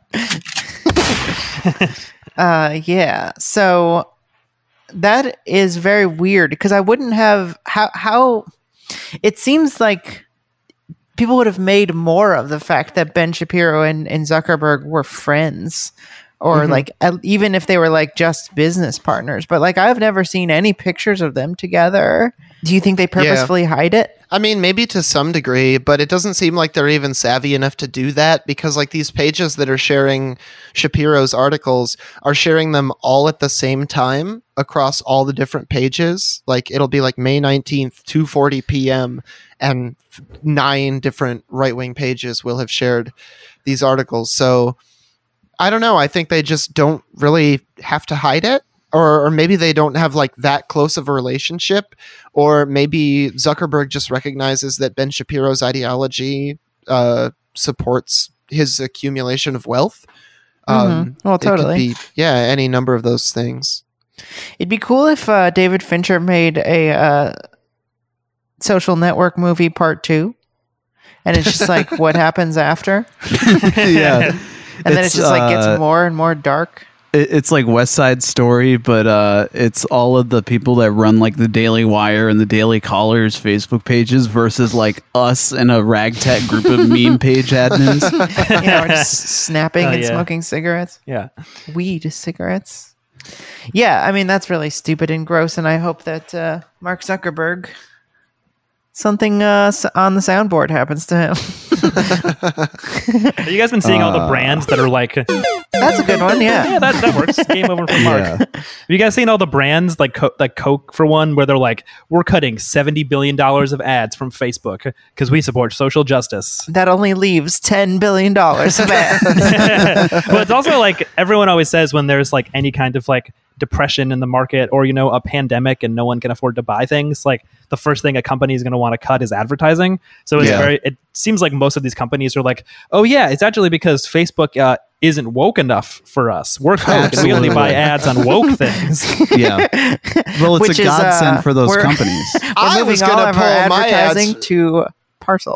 yeah. Uh, yeah. So that is very weird because I wouldn't have how how it seems like people would have made more of the fact that Ben Shapiro and, and Zuckerberg were friends, or Mhm. like uh, even if they were like just business partners. But like I've never seen any pictures of them together. Do you think they purposefully hide it? I mean, maybe to some degree, but it doesn't seem like they're even savvy enough to do that because, like, these pages that are sharing Shapiro's articles are sharing them all at the same time across all the different pages. Like, it'll be like May nineteenth, two forty p.m., and f- nine different right-wing pages will have shared these articles. So, I don't know. I think they just don't really have to hide it. Or, or maybe they don't have like that close of a relationship, or maybe Zuckerberg just recognizes that Ben Shapiro's ideology uh, supports his accumulation of wealth. Um, Well, it could totally. be, yeah, any number of those things. It'd be cool if uh, David Fincher made a uh, social network movie part two, and it's just like what happens after, yeah. and then it It's, just like uh, gets more and more dark. It, it's like West Side Story, but uh, it's all of the people that run like the Daily Wire and the Daily Caller's Facebook pages versus like us and a ragtag group of meme page admins. You know, we're just snapping Oh, and yeah. smoking cigarettes, Yeah. weed cigarettes. Yeah, I mean that's really stupid and gross, and I hope that uh, Mark Zuckerberg, something uh, s- on the soundboard happens to him. Have you guys been seeing all the Uh, brands that are like, That's a good one. Yeah. yeah, that, that works. Game over for Mark. Yeah. Have you guys seen all the brands like Co- like Coke for one, where they're like, we're cutting seventy billion dollars of ads from Facebook because we support social justice. That only leaves ten billion dollars of ads. Well, it's also like everyone always says when there's like any kind of like depression in the market or, you know, a pandemic and no one can afford to buy things, like the first thing a company is going to want to cut is advertising. So it's Yeah. very, it seems like most of these companies are like, oh yeah, it's actually because Facebook uh, isn't woke enough for us. We're Coke and we only Absolutely. buy ads on woke things. Yeah. Well, it's Which a is, uh, godsend for those we're- companies. We're I moving was all gonna of our pull my advertising ads. to Parcel.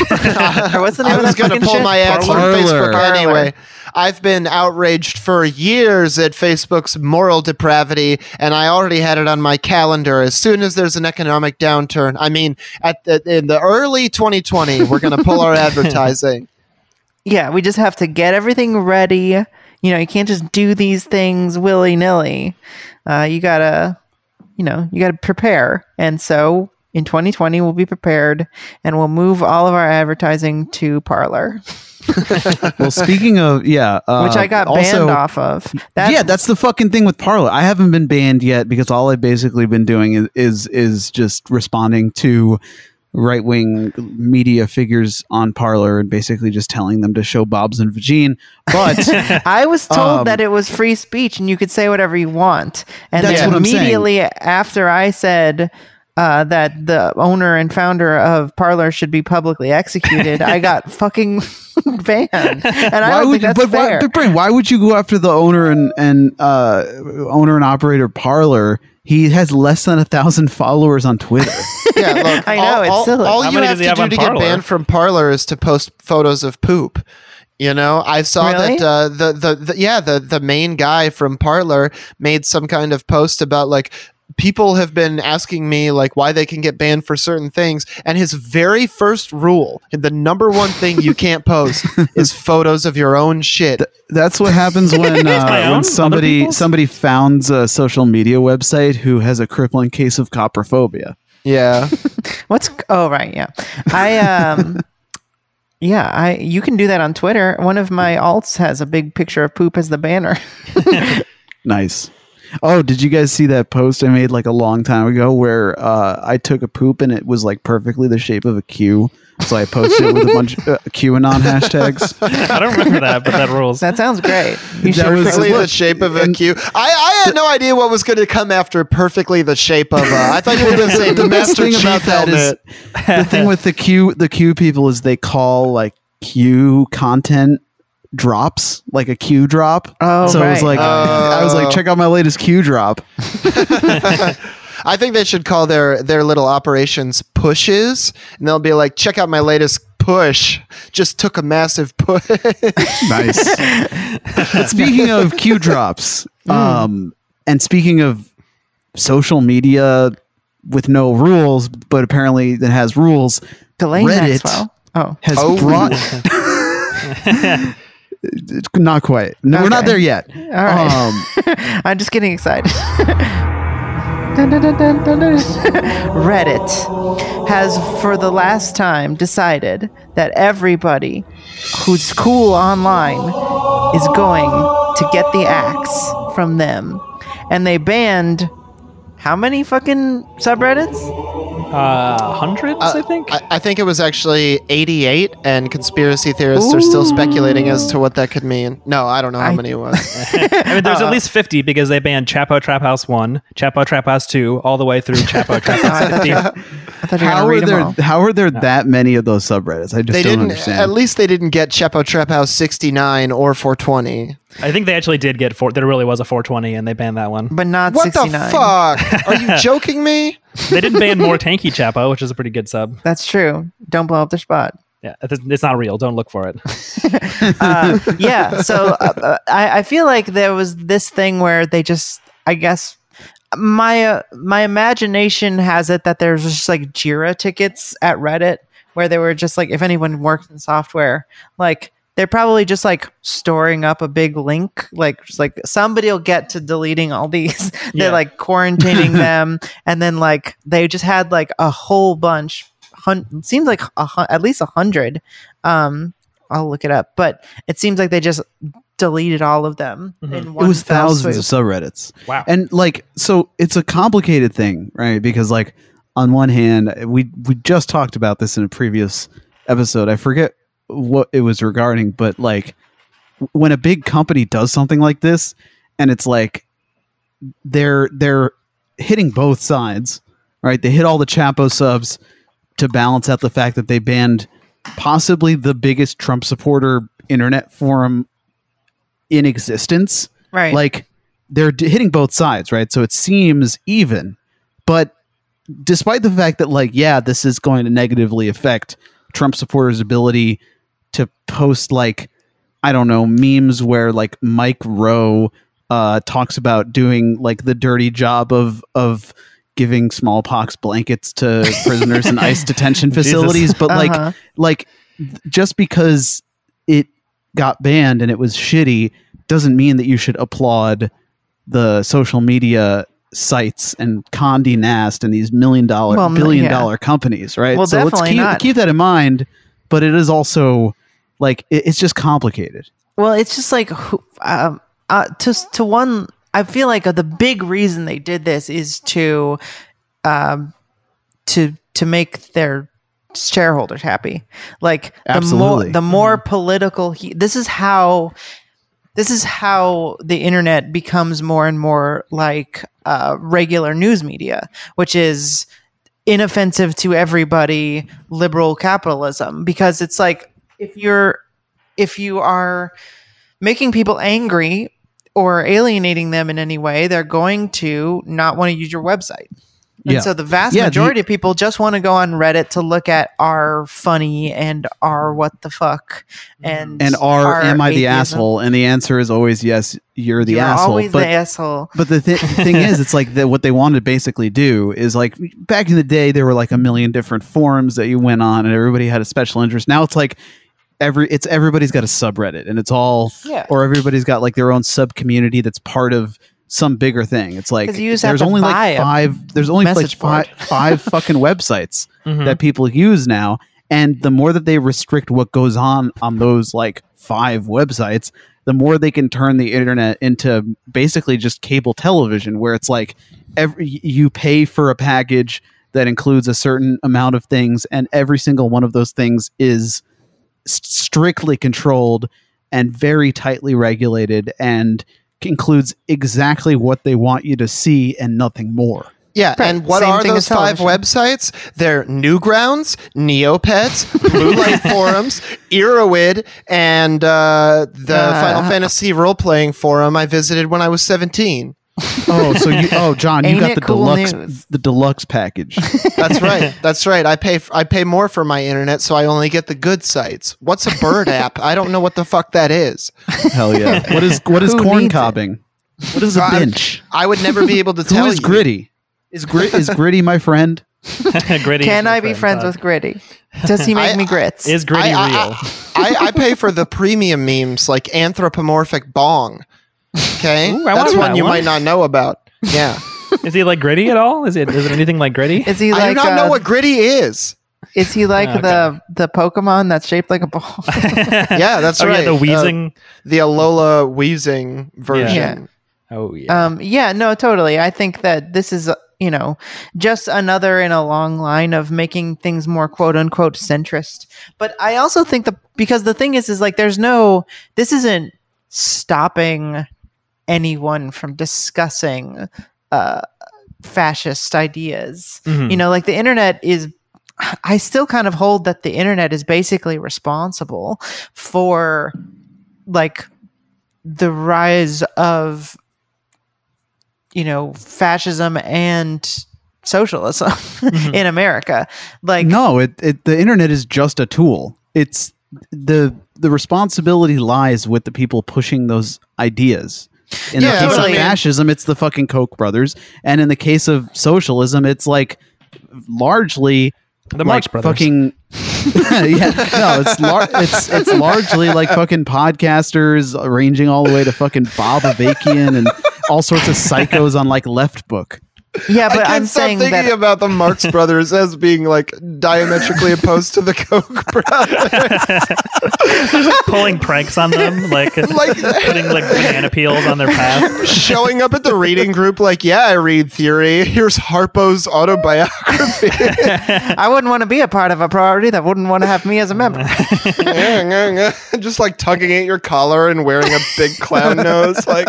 Or what's the name I of was that going to fucking pull shit? my ads from Parler. Facebook Parler. anyway. I've been outraged for years at Facebook's moral depravity, and I already had it on my calendar. As soon as there's an economic downturn, I mean, at the, in the early twenty twenty, we're going to pull our advertising. Yeah, we just have to get everything ready. You know, you can't just do these things willy nilly. Uh, you gotta, you know, you gotta prepare. And so in twenty twenty, we'll be prepared, and we'll move all of our advertising to Parler, Well, speaking of, yeah. Uh, which I got also, banned off of. That's, yeah, that's the fucking thing with Parler. I haven't been banned yet because all I've basically been doing is is, is just responding to right wing media figures on Parler and basically just telling them to show Bob's and Vagine. But I was told Um, that it was free speech and you could say whatever you want. And That's then what I'm saying. immediately after I said uh, that the owner and founder of Parler should be publicly executed, I got fucking banned. And I why don't would think that's but why, fair. but Brent, why would you go after the owner and and uh, owner and operator Parler? He has less than a thousand followers on Twitter. Yeah, look, I know, all, it's all, silly. all How you many have does he to have do on to get Parler? banned from Parler is to post photos of poop. You know, I saw Really? that uh, the, the the yeah the the main guy from Parler made some kind of post about like people have been asking me like why they can get banned for certain things, and his very first rule, the number one thing you can't post is photos of your own shit. That's what happens when my uh, own? when Other somebody people's? somebody founds a social media website who has a crippling case of coprophobia. Yeah, What's oh right, yeah. I um yeah, I you can do that on Twitter. One of my alts has a big picture of poop as the banner. Nice. Oh, did you guys see that post I made like a long time ago where uh, I took a poop and it was like perfectly the shape of a Q? So I posted it with a bunch of uh, QAnon hashtags. I don't remember that, but that rules. That sounds great. You That should was- Perfectly look, the shape of a and- Q. I, I had no idea what was going to come after perfectly the shape of a. I thought you were going to say The the best Master thing Chief about that is helmet. the thing with the Q the Q people is they call like Q content drops, like a Q drop. Oh, so it was right. like I was like, Oh. check out my latest Q drop. I think they should call their their little operations pushes, and they'll be like, check out my latest push. Just took a massive push. Nice. But speaking of Q drops, um, and speaking of social media with no rules, but apparently it has rules, Delane Reddit Maxwell. Oh, has Oh. brought. Not quite. No, we're not Okay. there yet. all right. Um, I'm just getting excited. Dun, dun, dun, dun, dun, dun. Reddit has, for the last time, decided that everybody who's cool online is going to get the axe from them. And they banned how many fucking subreddits? Uh, hundreds, I think. I, I think it was actually eighty-eight, and conspiracy theorists are still speculating as to what that could mean. No, I don't know how I- many it was. I mean, there's at least fifty because they banned Chapo Trap House one, Chapo Trap House two, all the way through Chapo Trap I House thought fifty. you, I thought you were how going to are read them there? all. How are there that many of those subreddits? I just They don't didn't. understand. At least they didn't get Chepo Trap House sixty-nine or four twenty. I think they actually did get four. There really was a four twenty, and they banned that one. But not What sixty-nine. the fuck? Are you joking me? They didn't ban more Tanky Chapo, which is a pretty good sub. That's true. Don't blow up their spot. Yeah, it's it's not real. Don't look for it. uh, yeah. So uh, uh, I, I feel like there was this thing where they just, I guess, my uh, my imagination has it that there's just like Jira tickets at Reddit where they were just like, if anyone works in software, like they're probably just like storing up a big link, like just like somebody will get to deleting all these. They're Yeah. like quarantining them, and then like they just had like a whole bunch. Hun- seems like a, hun- at least a hundred. Um, I'll look it up, but it seems like they just deleted all of them. Mhm. In it one was fell thousands of swoop. subreddits. Wow. And like, so it's a complicated thing, right? Because like, on one hand, we we just talked about this in a previous episode. I forget what it was regarding, but like, when a big company does something like this, and it's like they're they're hitting both sides, right? They hit all the Chapo subs to balance out the fact that they banned possibly the biggest Trump supporter internet forum in existence. Right. Like they're d- hitting both sides, right? So it seems even. But despite the fact that, like, yeah, this is going to negatively affect Trump supporters' ability to post, like, I don't know, memes where like Mike Rowe uh, talks about doing like the dirty job of of giving smallpox blankets to prisoners in ICE detention facilities, but like Uh-huh. like th- just because it got banned and it was shitty doesn't mean that you should applaud the social media sites and Condé Nast and these million dollar Well, n- billion yeah. dollar companies, right? Well, so let's definitely keep not. keep that in mind, but it is also like it, it's just complicated. Well, it's just like who- um, uh, to to one. I feel like uh, the big reason they did this is to, um, to to make their shareholders happy. Like the Absolutely. more the more political. He, this is how. This is how the internet becomes more and more like uh, regular news media, which is inoffensive to everybody, liberal capitalism. Because it's like if you're if you are making people angry or alienating them in any way, they're going to not want to use your website. And Yeah. so the vast Yeah, the- majority of people just want to go on Reddit to look at our funny and our what the fuck and And are our am I the atheism. asshole? And the answer is always yes, you're the yeah, asshole. always but the asshole. But the, th- the thing is, it's like that. What they wanted to basically do is like back in the day, there were like a million different forums that you went on, and everybody had a special interest. Now it's like every it's everybody's got a subreddit, and it's all Yeah. or everybody's got like their own sub community that's part of some bigger thing. It's like 'Cause you just have there's to only buy like a five. There's only like message five, board. five fucking websites Mhm. that people use now, and the more that they restrict what goes on on those like five websites, the more they can turn the internet into basically just cable television, where it's like every you pay for a package that includes a certain amount of things, and every single one of those things is st- strictly controlled and very tightly regulated and includes exactly what they want you to see and nothing more. Yeah, Right. and what Same are thing those as five television. websites? They're Newgrounds, Neopets, Blue Light Forums, Erowid, and uh, the Uh, Final Fantasy role-playing forum I visited when I was seventeen. Oh, so you oh John, you Ain't got it the cool deluxe news? the deluxe package. That's right. That's right. I pay f- I pay more for my internet, so I only get the good sites. What's a bird app? I don't know what the fuck that is. Hell yeah. What is what is Who corn needs it? cobbing? What is a I- bench? I would never be able to Who tell is you. Gritty? Is Grit is Gritty my friend? Gritty is Can your I be friends Todd. with Gritty? Does he make I- me grits? Is Gritty I- I- real? I, I pay for the premium memes like anthropomorphic bong. Okay, Ooh, I that's want one that you one. might not know about. Yeah, Is he like Gritty at all? Is it is it anything like Gritty? is he I like do not uh, know what gritty is. is he like Okay. the the Pokemon that's shaped like a ball? Yeah, that's oh, right. Yeah, the Uh, wheezing. the Alola wheezing version. oh yeah. Um, yeah, no, totally. I think that this is, uh, you know, just another in a long line of making things more quote unquote centrist. But I also think that because the thing is, is like, there's no, this isn't stopping anyone from discussing uh, fascist ideas. Mhm. You know, like the internet is, I still kind of hold that the internet is basically responsible for like the rise of, you know, fascism and socialism in America. Like, No, it, it the internet is just a tool. It's the the responsibility lies with the people pushing those ideas. In Yeah, the case totally. of fascism, it's the fucking Koch brothers, and in the case of socialism, it's like largely The like Marx Brothers. fucking yeah, no, it's lar- it's it's largely like fucking podcasters ranging all the way to fucking Bob Avakian and all sorts of psychos on like Left Book. yeah, but I can't I'm stop saying thinking that about the Marx Brothers as being like diametrically opposed to the Koch brothers. Just like pulling pranks on them, like, Like- putting like banana peels on their path. Showing up at the reading group, like, yeah, I read theory. Here's Harpo's autobiography. I wouldn't want to be a part of a party that wouldn't want to have me as a member. Just like tugging at your collar and wearing a big clown nose, like.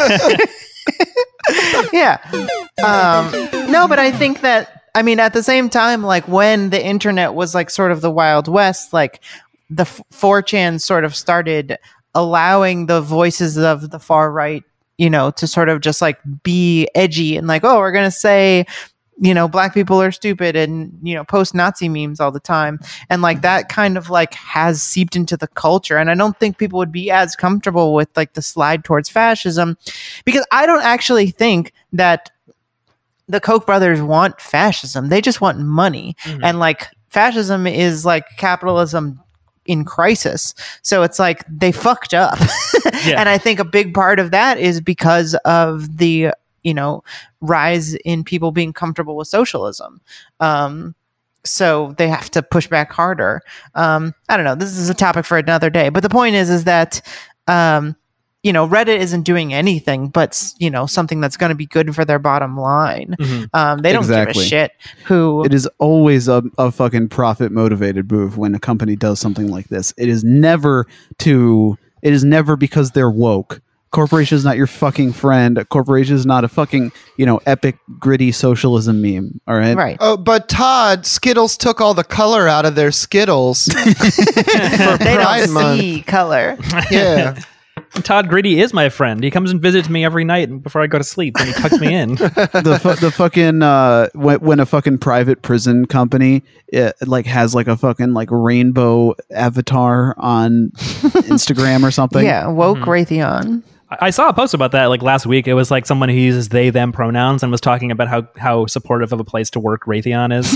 yeah. Um, no, but I think that, I mean, at the same time, like when the internet was like sort of the Wild West, like the f- four chan sort of started allowing the voices of the far right, you know, to sort of just like be edgy and like, oh, we're going to say, you know, black people are stupid and, you know, post Nazi memes all the time. And like that kind of like has seeped into the culture. And I don't think people would be as comfortable with like the slide towards fascism because I don't actually think that the Koch brothers want fascism. They just want money. Mhm. And like fascism is like capitalism in crisis. So it's like they fucked up. Yeah. And I think a big part of that is because of the, you know, rise in people being comfortable with socialism. Um, so they have to push back harder. Um, I don't know. This is a topic for another day. But the point is, is that, um, you know, Reddit isn't doing anything but, you know, something that's going to be good for their bottom line. Mhm. Um, they don't Exactly. give a shit who. It is always a, a fucking profit motivated move when a company does something like this. It is never to. It is never because they're woke. Corporation is not your fucking friend. A corporation is not a fucking, you know, epic gritty socialism meme. All right. Right. Oh, but Todd, Skittles took all the color out of their Skittles for They Pride don't Month. see color. Yeah. Todd Gritty is my friend. He comes and visits me every night before I go to sleep, and he tucks me in. the fu- the fucking uh when, when a fucking private prison company it, like has like a fucking like rainbow avatar on Instagram or something. Yeah. Woke Mm-hmm. Raytheon. I I saw a post about that like last week. It was like someone who uses they them pronouns and was talking about how how supportive of a place to work Raytheon is.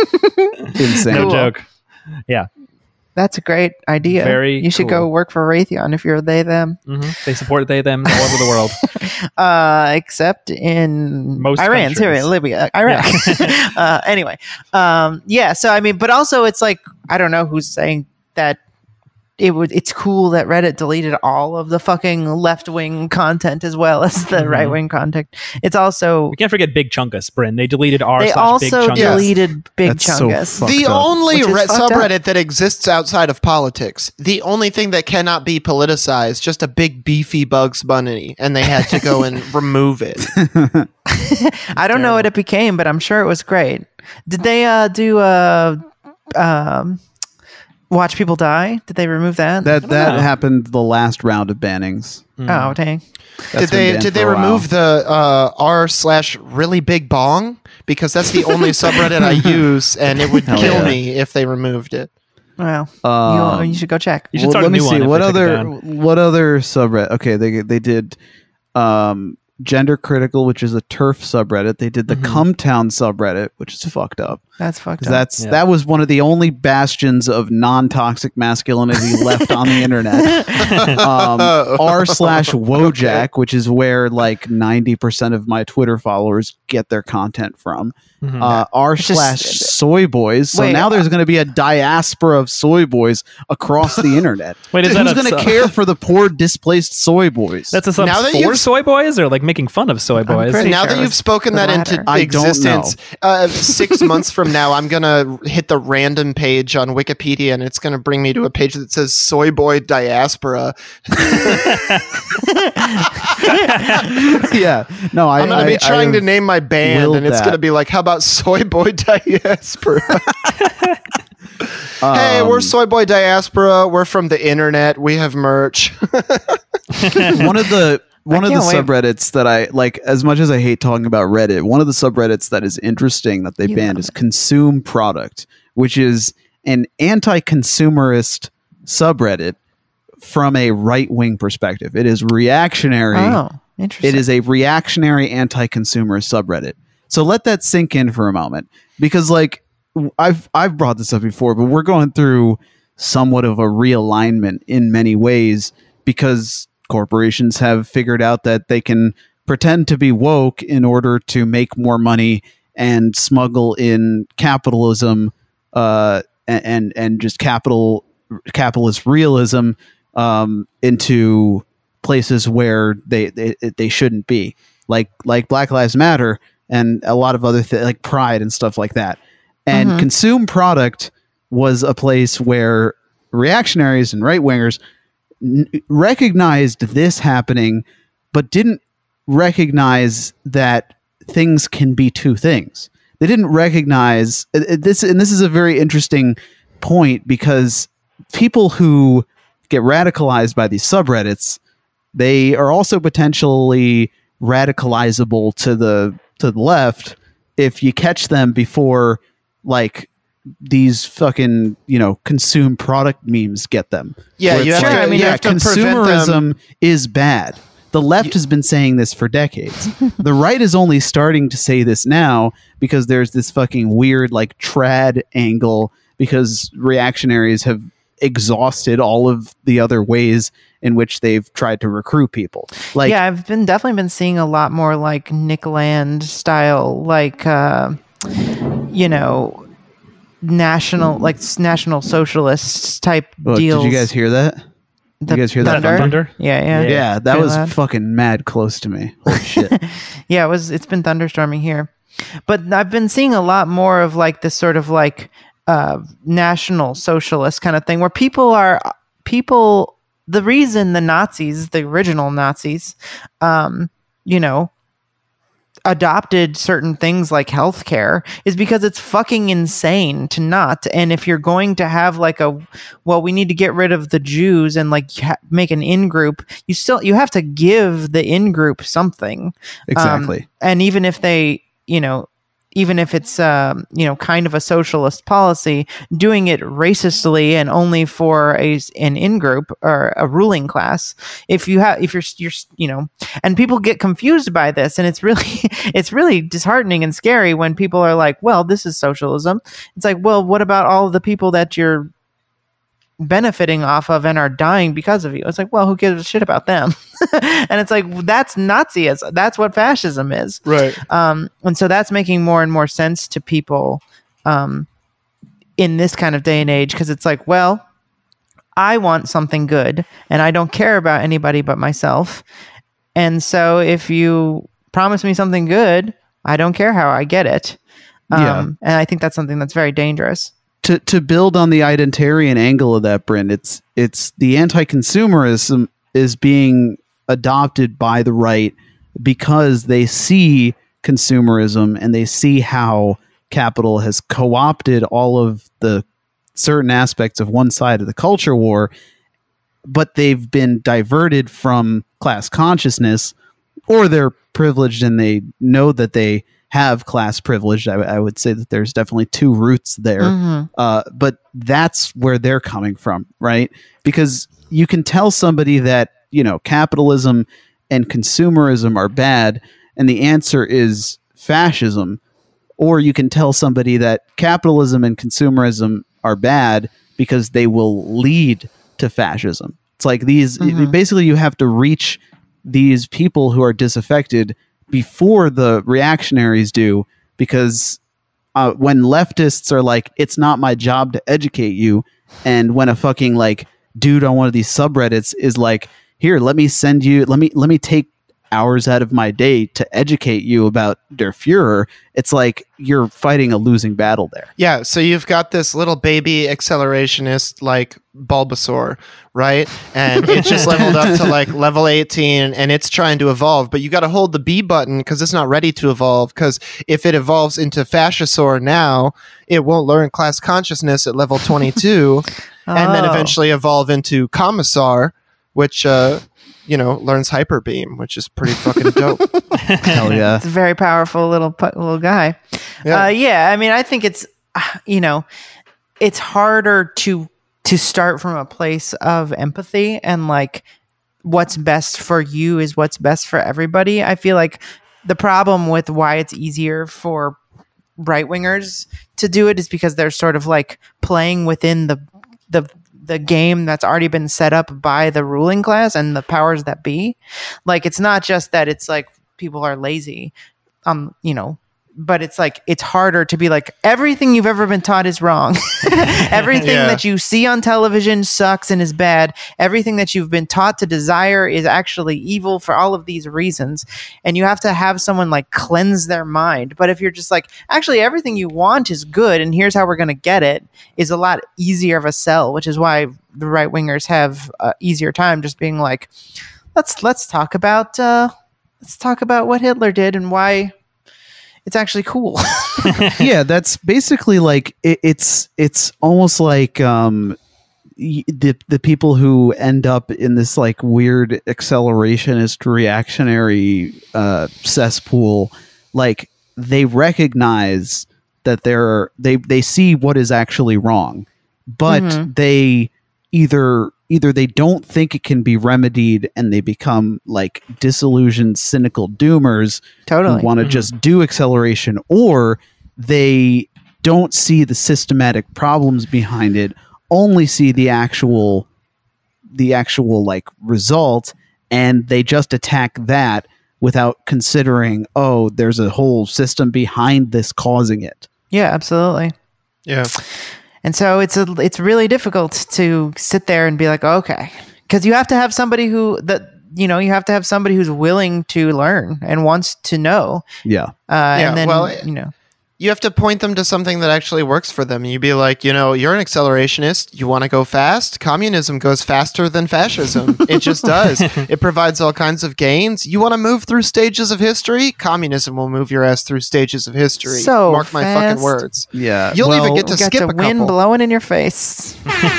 Insane. No Cool. joke. Yeah, That's a great idea. Very You should go cool. work for Raytheon if you're they them. hmm they support they them all over the world. Uh, except in Most Iran, countries. Syria, Libya, Iraq. uh, anyway, um, yeah. So I mean, but also it's like I don't know who's saying that it would it's cool that Reddit deleted all of the fucking left-wing content as well as the Mhm. right-wing content. It's also We can't forget Big Chungus, Bryn. They deleted r they slash Big also Chungus. deleted Big That's so Chungus. fucked The up. only Which is re- fucked up. subreddit that exists outside of politics, the only thing that cannot be politicized, just a big beefy Bugs Bunny, and they had to go and remove it. I don't know what it became, but I'm sure it was great. Did they uh, do uh, um, Watch People Die? Did they remove that? That that know. happened the last round of bannings. Oh, dang. That's did been they banned did for they a while. remove the uh, r slash really big bong? Because that's the only subreddit I use, and it would Hell kill yeah. me if they removed it. Well, Um, you, you should go check. You should well, start let a me new see one if what they took it other down. what other subreddit. Okay, they they did um, Gender Critical, which is a TERF subreddit. They did the Mhm. Cumtown subreddit, which is fucked up. That's fucked 'Cause up. That's Yeah. that was one of the only bastions of non-toxic masculinity left on the internet. Um, R slash Wojak, which is where like ninety percent of my Twitter followers get their content from. Mhm. Uh, R It's just- slash Soy Boys. So Wait, now uh, there's going to be a diaspora of soy boys across the internet. Wait, is Who's that a going to sub- care for the poor displaced soy boys? That's a sub Now that for you've- soy boys, or like making fun of soy boys? pretty now sure that it you've was spoken the that into latter. I don't existence, uh, six months from now, I'm gonna hit the random page on Wikipedia, and it's gonna bring me to a page that says "Soy Boy Diaspora." yeah. No, I, I'm gonna I- be trying I to have name my band, willed and it's that. gonna be like, "How about Soy Boy Diaspora?" Hey, um, we're Soy Boy Diaspora. We're from the internet. We have merch. one of the one of the can't wait. subreddits that I like. As much as I hate talking about Reddit, one of the subreddits that is interesting that they You banned love is Consume Product, which is an anti-consumerist subreddit from a right-wing perspective. It is reactionary. Oh, interesting. It is a reactionary anti-consumer subreddit. So let that sink in for a moment, because like w- I've I've brought this up before, but we're going through somewhat of a realignment in many ways because corporations have figured out that they can pretend to be woke in order to make more money and smuggle in capitalism uh, and, and and just capital capitalist realism um, into places where they, they they shouldn't be, like like Black Lives Matter and a lot of other things like Pride and stuff like that. And Mhm. Consume Product was a place where reactionaries and right wingers n- recognized this happening, but didn't recognize that things can be two things. They didn't recognize uh, uh, this, and this is a very interesting point because people who get radicalized by these subreddits, they are also potentially radicalizable to the to the left if you catch them before like these fucking, you know, consume product memes get them. Yeah, Where you it's have to- I mean, you yeah, have to prevent them- consumerism is bad. The left has been saying this for decades. The right is only starting to say this now because there's this fucking weird like trad angle because reactionaries have exhausted all of the other ways in which they've tried to recruit people. Like yeah, I've been definitely been seeing a lot more like Nick Land style, like uh, you know, national like s- national socialist type look, deals. did you guys hear that? The you guys hear that thunder? Thunder? Yeah, yeah, Yeah. Yeah, that Pretty was loud. fucking mad close to me. Holy shit. Yeah, it was. It's been thunderstorming here, but I've been seeing a lot more of like this sort of like uh, national socialist kind of thing, where people are people. The reason the Nazis, the original Nazis, um, you know, adopted certain things like healthcare is because it's fucking insane to not. And if you're going to have like a, well, we need to get rid of the Jews and like ha- make an in group, you still you have to give the in group something. Exactly. Um, and even if they, you know, even if it's, um, you know, kind of a socialist policy, doing it racistly and only for a an in group or a ruling class. If you have, if you're, you're, you know, and people get confused by this, and it's really, it's really disheartening and scary when people are like, "Well, this is socialism." It's like, well, what about all of the people that you're benefiting off of and are dying because of you? It's like, well, who gives a shit about them? And it's like, that's Nazism. That's what fascism is. Right. Um, and so that's making more and more sense to people um, in this kind of day and age, because it's like, well, I want something good and I don't care about anybody but myself. And so if you promise me something good, I don't care how I get it. Um, Yeah. And I think that's something that's very dangerous. To to build on the identitarian angle of that, Bryn, it's it's the anti-consumerism is being adopted by the right because they see consumerism and they see how capital has co-opted all of the certain aspects of one side of the culture war, but they've been diverted from class consciousness, or they're privileged and they know that they have class privilege. I, I would say that there's definitely two roots there, Mhm. uh, but that's where they're coming from, right? Because you can tell somebody that, you know, capitalism and consumerism are bad, and the answer is fascism. Or you can tell somebody that capitalism and consumerism are bad because they will lead to fascism. It's like these, Mhm. basically you have to reach these people who are disaffected before the reactionaries do, because uh, when leftists are like, it's not my job to educate you, and when a fucking like dude on one of these subreddits is like, here, let me send you, let me let me take hours out of my day to educate you about Der Fuhrer, it's like you're fighting a losing battle there. Yeah, so you've got this little baby accelerationist like Bulbasaur, right? And it's just leveled up to like level eighteen and it's trying to evolve, but you got to hold the B button because it's not ready to evolve, because if it evolves into Fascisaur now, it won't learn class consciousness at level twenty-two and then Oh. eventually evolve into Commissar, which uh you know, learns Hyper Beam, which is pretty fucking dope. Hell yeah. It's a very powerful little pu- little guy. Yeah. Uh, yeah, I mean, I think it's, uh, you know, it's harder to to start from a place of empathy and like what's best for you is what's best for everybody. I feel like the problem with why it's easier for right wingers to do it is because they're sort of like playing within the the the game that's already been set up by the ruling class and the powers that be. Like, it's not just that it's like people are lazy, um, you know, but it's like, it's harder to be like, everything you've ever been taught is wrong. Everything Yeah. that you see on television sucks and is bad. Everything that you've been taught to desire is actually evil for all of these reasons. And you have to have someone like cleanse their mind. But if you're just like, actually, everything you want is good, and here's how we're going to get it, is a lot easier of a sell, which is why the right wingers have a easier time just being like, let's, let's talk about, uh, let's talk about what Hitler did and why it's actually cool. Yeah, that's basically like it, it's it's almost like um y- the the people who end up in this like weird accelerationist reactionary uh cesspool, like they recognize that they're they they see what is actually wrong, but Mhm. they either either they don't think it can be remedied and they become like disillusioned cynical doomers Totally. who want to Mhm. just do acceleration, or they don't see the systematic problems behind it, only see the actual the actual like result, and they just attack that without considering, oh, there's a whole system behind this causing it. Yeah, absolutely. Yeah. And so it's a, it's really difficult to sit there and be like, okay, because you have to have somebody who that you know you have to have somebody who's willing to learn and wants to know. Yeah. Uh, Yeah, and then well, you know, You have to point them to something that actually works for them. You'd be like, you know, you're an accelerationist. You want to go fast? Communism goes faster than fascism. It just does. It provides all kinds of gains. You want to move through stages of history? Communism will move your ass through stages of history. So Mark my fast. fucking words. Yeah. You'll well, even get to you got skip the a wind couple. blowing in your face.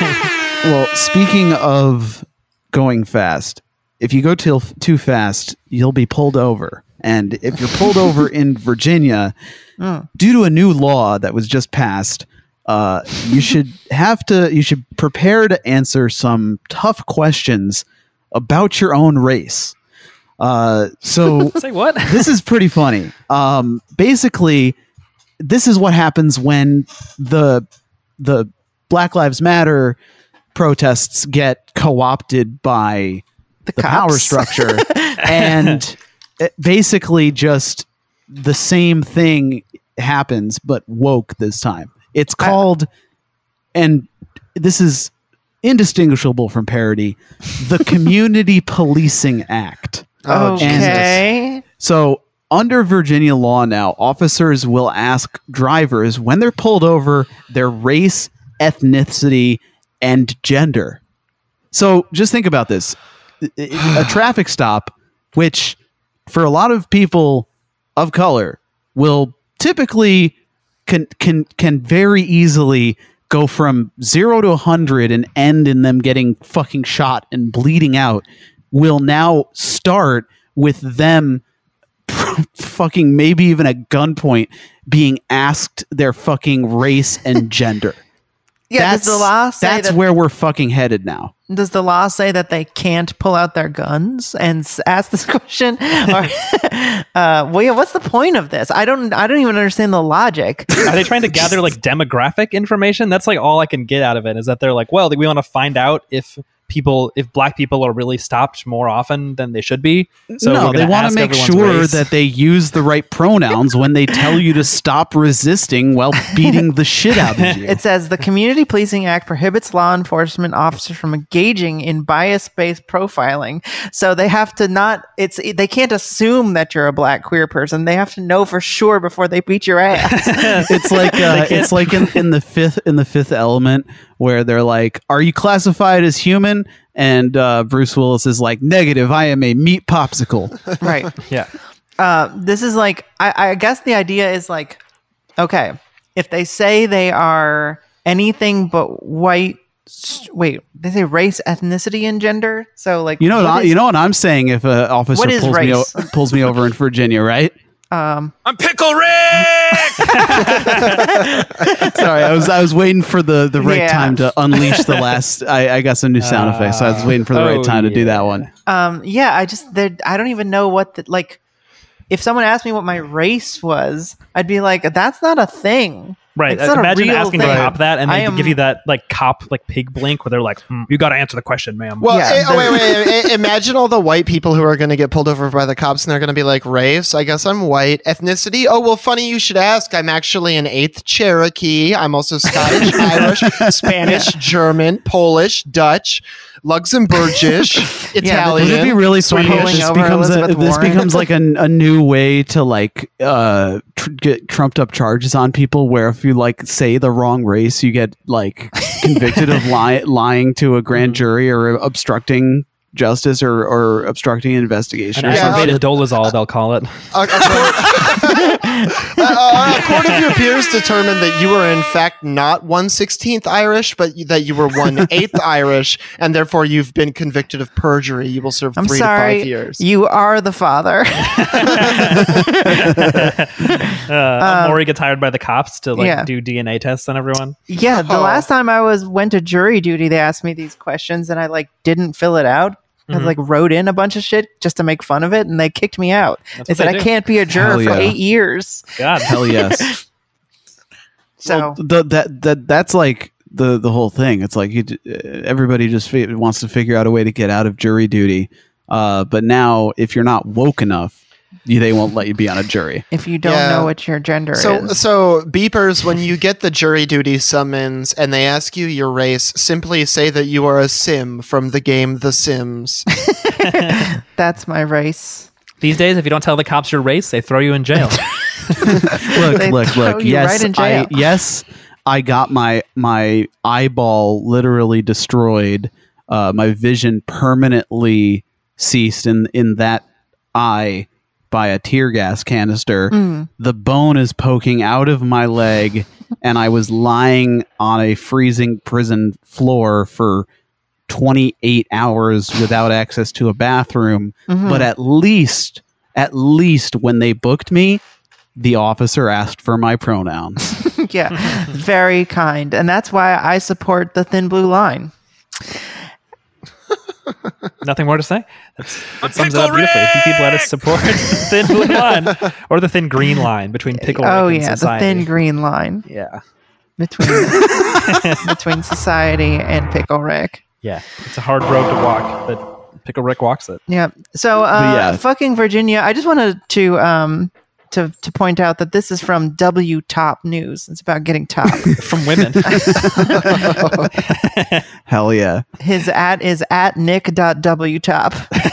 Well, speaking of going fast, if you go till too fast, you'll be pulled over. And if you're pulled over in Virginia, Mm. due to a new law that was just passed, uh, you should have to you should prepare to answer some tough questions about your own race. Uh, so Say what? this is pretty funny. Um, basically, this is what happens when the the Black Lives Matter protests get co-opted by The, the cops. power structure, and it basically just the same thing happens, but woke this time. It's called, and this is indistinguishable from parody, the Community Policing Act. Oh, Okay. So under Virginia law now, officers will ask drivers when they're pulled over their race, ethnicity, and gender. So just think about this. A traffic stop, which for a lot of people of color will typically can can can very easily go from zero to a hundred and end in them getting fucking shot and bleeding out, will now start with them fucking maybe even at gunpoint being asked their fucking race and gender. Yeah, that's does the law say that's that, where we're fucking headed now. does the law say that they can't pull out their guns and s- ask this question? Or, uh, well, yeah, what's the point of this? I don't I don't even understand the logic. Are they trying to gather like demographic information? That's like all I can get out of it is that they're like, well, we want to find out if people, if black people are really stopped more often than they should be. So no, we're they gonna want to ask make everyone's sure race. that they use the right pronouns when they tell you to stop resisting while beating the shit out of you. It says the Community Policing Act prohibits law enforcement officers from engaging in bias-based profiling. So they have to not it's they can't assume that you're a black queer person. They have to know for sure before they beat your ass. It's like uh, it's like in, in the fifth in the Fifth Element where they're like, "Are you classified as human?" And uh, Bruce Willis is like, "Negative. I am a meat popsicle." Right. yeah. Uh, this is like I, I guess the idea is like, okay, if they say they are anything but white. s- Wait, they say race, ethnicity, and gender. So like, You know, what what I, is- you know what I'm saying if an officer What is pulls me, o- race? pulls me over in Virginia, right? um, I'm Pickle Rick! Sorry, I was I was waiting for the, the right Yeah. time to unleash the last. I, I got some new sound Uh, effects, so I was waiting for the right oh, time to do yeah. that one. Um, yeah, I just there- I don't even know what the, like. If someone asked me what my race was, I'd be like, "That's not a thing." Right. It's not a Imagine real asking thing. a cop that and I they am- give you that like cop like pig blink where they're like, hmm, you got to answer the question, ma'am. Well, Yeah, eh, oh, wait, the- wait, wait. Imagine all the white people who are going to get pulled over by the cops and they're going to be like, race? I guess I'm white. Ethnicity? Oh, well, funny you should ask. I'm actually an eighth Cherokee. I'm also Scottish, Irish, Spanish, German, Polish, Dutch, Luxembourgish, Italian. Would it be really funny if Pulling this over becomes a, Elizabeth this Warren. becomes like a, a new way to like uh tr- get trumped up charges on people? Where if you like say the wrong race, you get like convicted of li- lying to a grand jury or obstructing justice or, or obstructing an investigation. An or Yeah, something. aggravated dolazol, they'll call it. A, a, court, a, a- a court of your peers determined that you were in fact not one sixteenth Irish, but that you were one eighth Irish, and therefore you've been convicted of perjury. You will serve I'm three sorry, to five years. you are the father. Uh, Maury gets hired by the cops to like yeah. do D N A tests on everyone. Yeah, the Oh. last time I was went to jury duty, they asked me these questions and I like didn't fill it out. I like wrote in a bunch of shit just to make fun of it, and they kicked me out. That's They what said they I do. can't be a juror Hell for yeah. eight years. God. Hell yes. So Well, the, that that that's like the the whole thing. It's like you, d- everybody just fi- wants to figure out a way to get out of jury duty. Uh, but now, if you're not woke enough, you, they won't let you be on a jury. if you don't Yeah. know what your gender So, is, so beepers, when you get the jury duty summons and they ask you your race, simply say that you are a Sim from the game The Sims. that's my race. These days, if you don't tell the cops your race, they throw you in jail. Look, They look, throw look. you Yes, right in I jail. yes, I got my my eyeball literally destroyed. Uh, my vision permanently ceased in in that eye by a tear gas canister. Mm. The bone is poking out of my leg, and I was lying on a freezing prison floor for twenty-eight hours without access to a bathroom. Mhm. But at least, at least when they booked me, the officer asked for my pronouns. Yeah, very kind, and that's why I support the thin blue line. Nothing more to say. That's, that sums it up beautifully. If you people let us support the thin blue line or the thin green line between pickle Oh Rick and yeah, society. the thin green line Yeah, between between society and Pickle Rick. yeah. It's a hard road to walk, but Pickle Rick walks it. Yeah. So, uh, yeah. fucking Virginia. I just wanted to um, to to point out that this is from W Top News. It's about getting top. From women. Hell yeah. His at is at nick.wtop.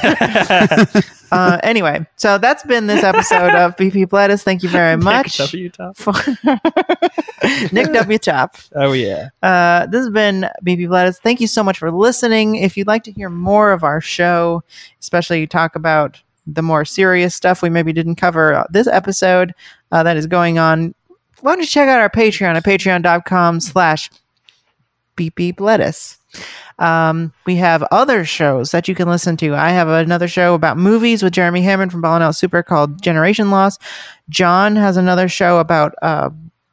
uh, anyway, so that's been this episode of B P Bledis. Thank you very much. Nick W Top. For Nick W Top. Oh, yeah. Uh, this has been B P Bledis. Thank you so much for listening. If you'd like to hear more of our show, especially talk about the more serious stuff we maybe didn't cover uh, this episode uh, that is going on, why don't you check out our Patreon at patreon.com slash bbledis. Um, we have other shows that you can listen to. I have another show about movies with Jeremy Hammond from Ball and Out Super called Generation Loss. John has another show about uh,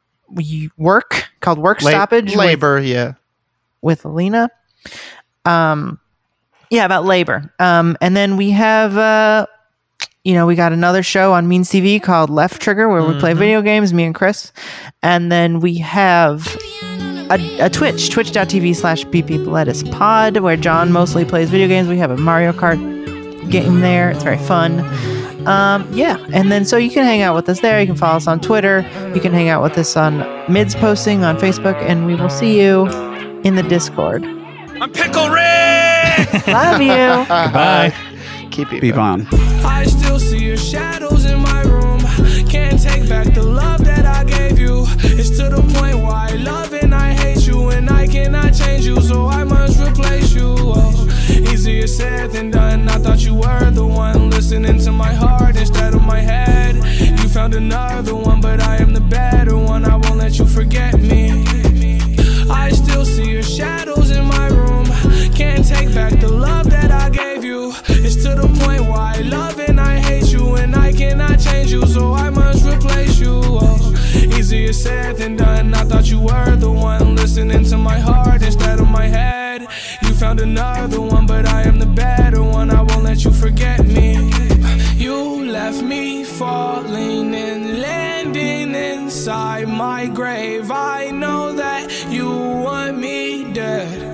work called Work La- Stoppage. labor, with, yeah. with Alina. Um, yeah, about labor. Um, and then we have... Uh, You know, we got another show on Means T V called Left Trigger where we play video games, me and Chris. And then we have a, a Twitch, twitch.tv slash bbleddispod, where John mostly plays video games. We have a Mario Kart game there. It's very fun. Um, yeah. And then so you can hang out with us there. You can follow us on Twitter. You can hang out with us on Mids Posting on Facebook. And we will see you in the Discord. I'm Pickle Rick! Love you. Goodbye. Keep it. Beep on. I still see your shadows in my room. Can't take back the love that I gave you. It's to the point where I love and I hate you, and I cannot change you, so I must replace you. Oh, easier said than done. I thought you were the one listening to my heart instead of my head. You found another one, but I am the better one. I won't let you forget me. I still see your shadows in my room. Can't take back the love that I gave you. It's to the point where I love and I hate you, and I cannot change you, so I must replace you. Oh, easier said than done. I thought you were the one listening to my heart instead of my head. You found another one, but I am the better one. I won't let you forget me. You left me falling and landing inside my grave. I know that you want me dead.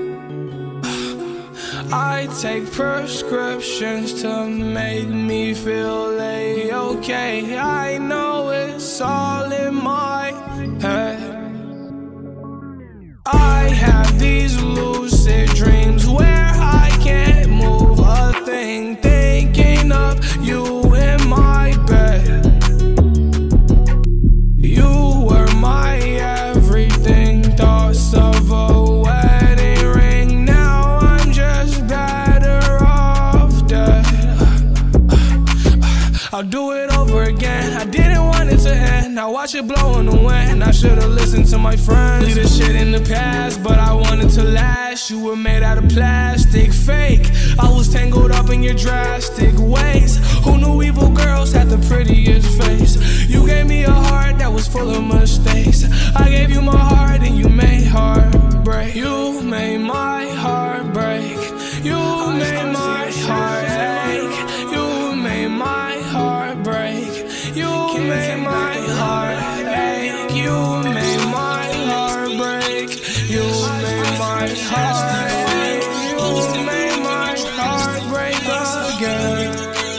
I take prescriptions to make me feel A-okay. I know it's all in my head. I have these lucid dreams where I can't move a thing, thinking of you in my bed. You were my everything, thoughts of a wedding ring. Now I'm just better off dead. I'll do it over again. I didn't want it to end. Now watch it blow in the wind. I should've listened to my friends. Leave the shit in the past, but I wanted to last. You were made out of plastic, fake. I was tangled up in your drastic ways. Who knew evil girls had the prettiest face? You gave me a heart that was full of mistakes. I gave you my heart and you made heartbreak. You made my heart break. You made my heart ache. You made my heart break. You made my heart ache. You made my heart break. You made my heart ache. You made my heart break again.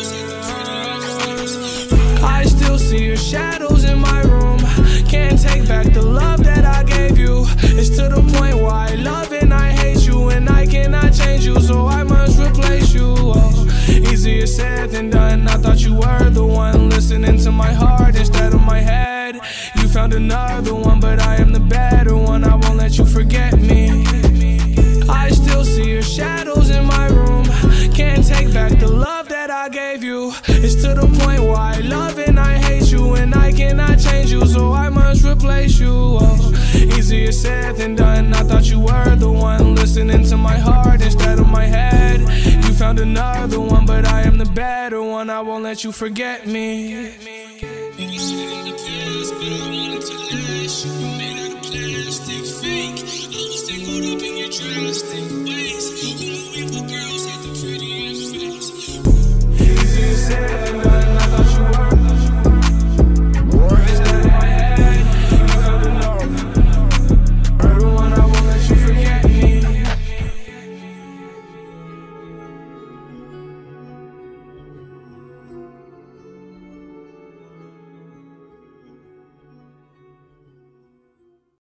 I still see your shadows in my room. Can't take back the love that I gave you. It's to the point where I love and I hate you, and I cannot change you, so I must replace you. Oh, easier said than done. I thought you were the one listening to my heart instead of my head. You found another one, but I am the better one. I won't let you forget me. I still see your shadows in my room. Can't take back the love that I gave you. It's to the point where I love and I hate you, and I cannot change you, so I must replace you. Oh, easier said than done. I thought you were the one listening to my heart instead of my head. You found another one, but I am the better one. I won't let you forget me.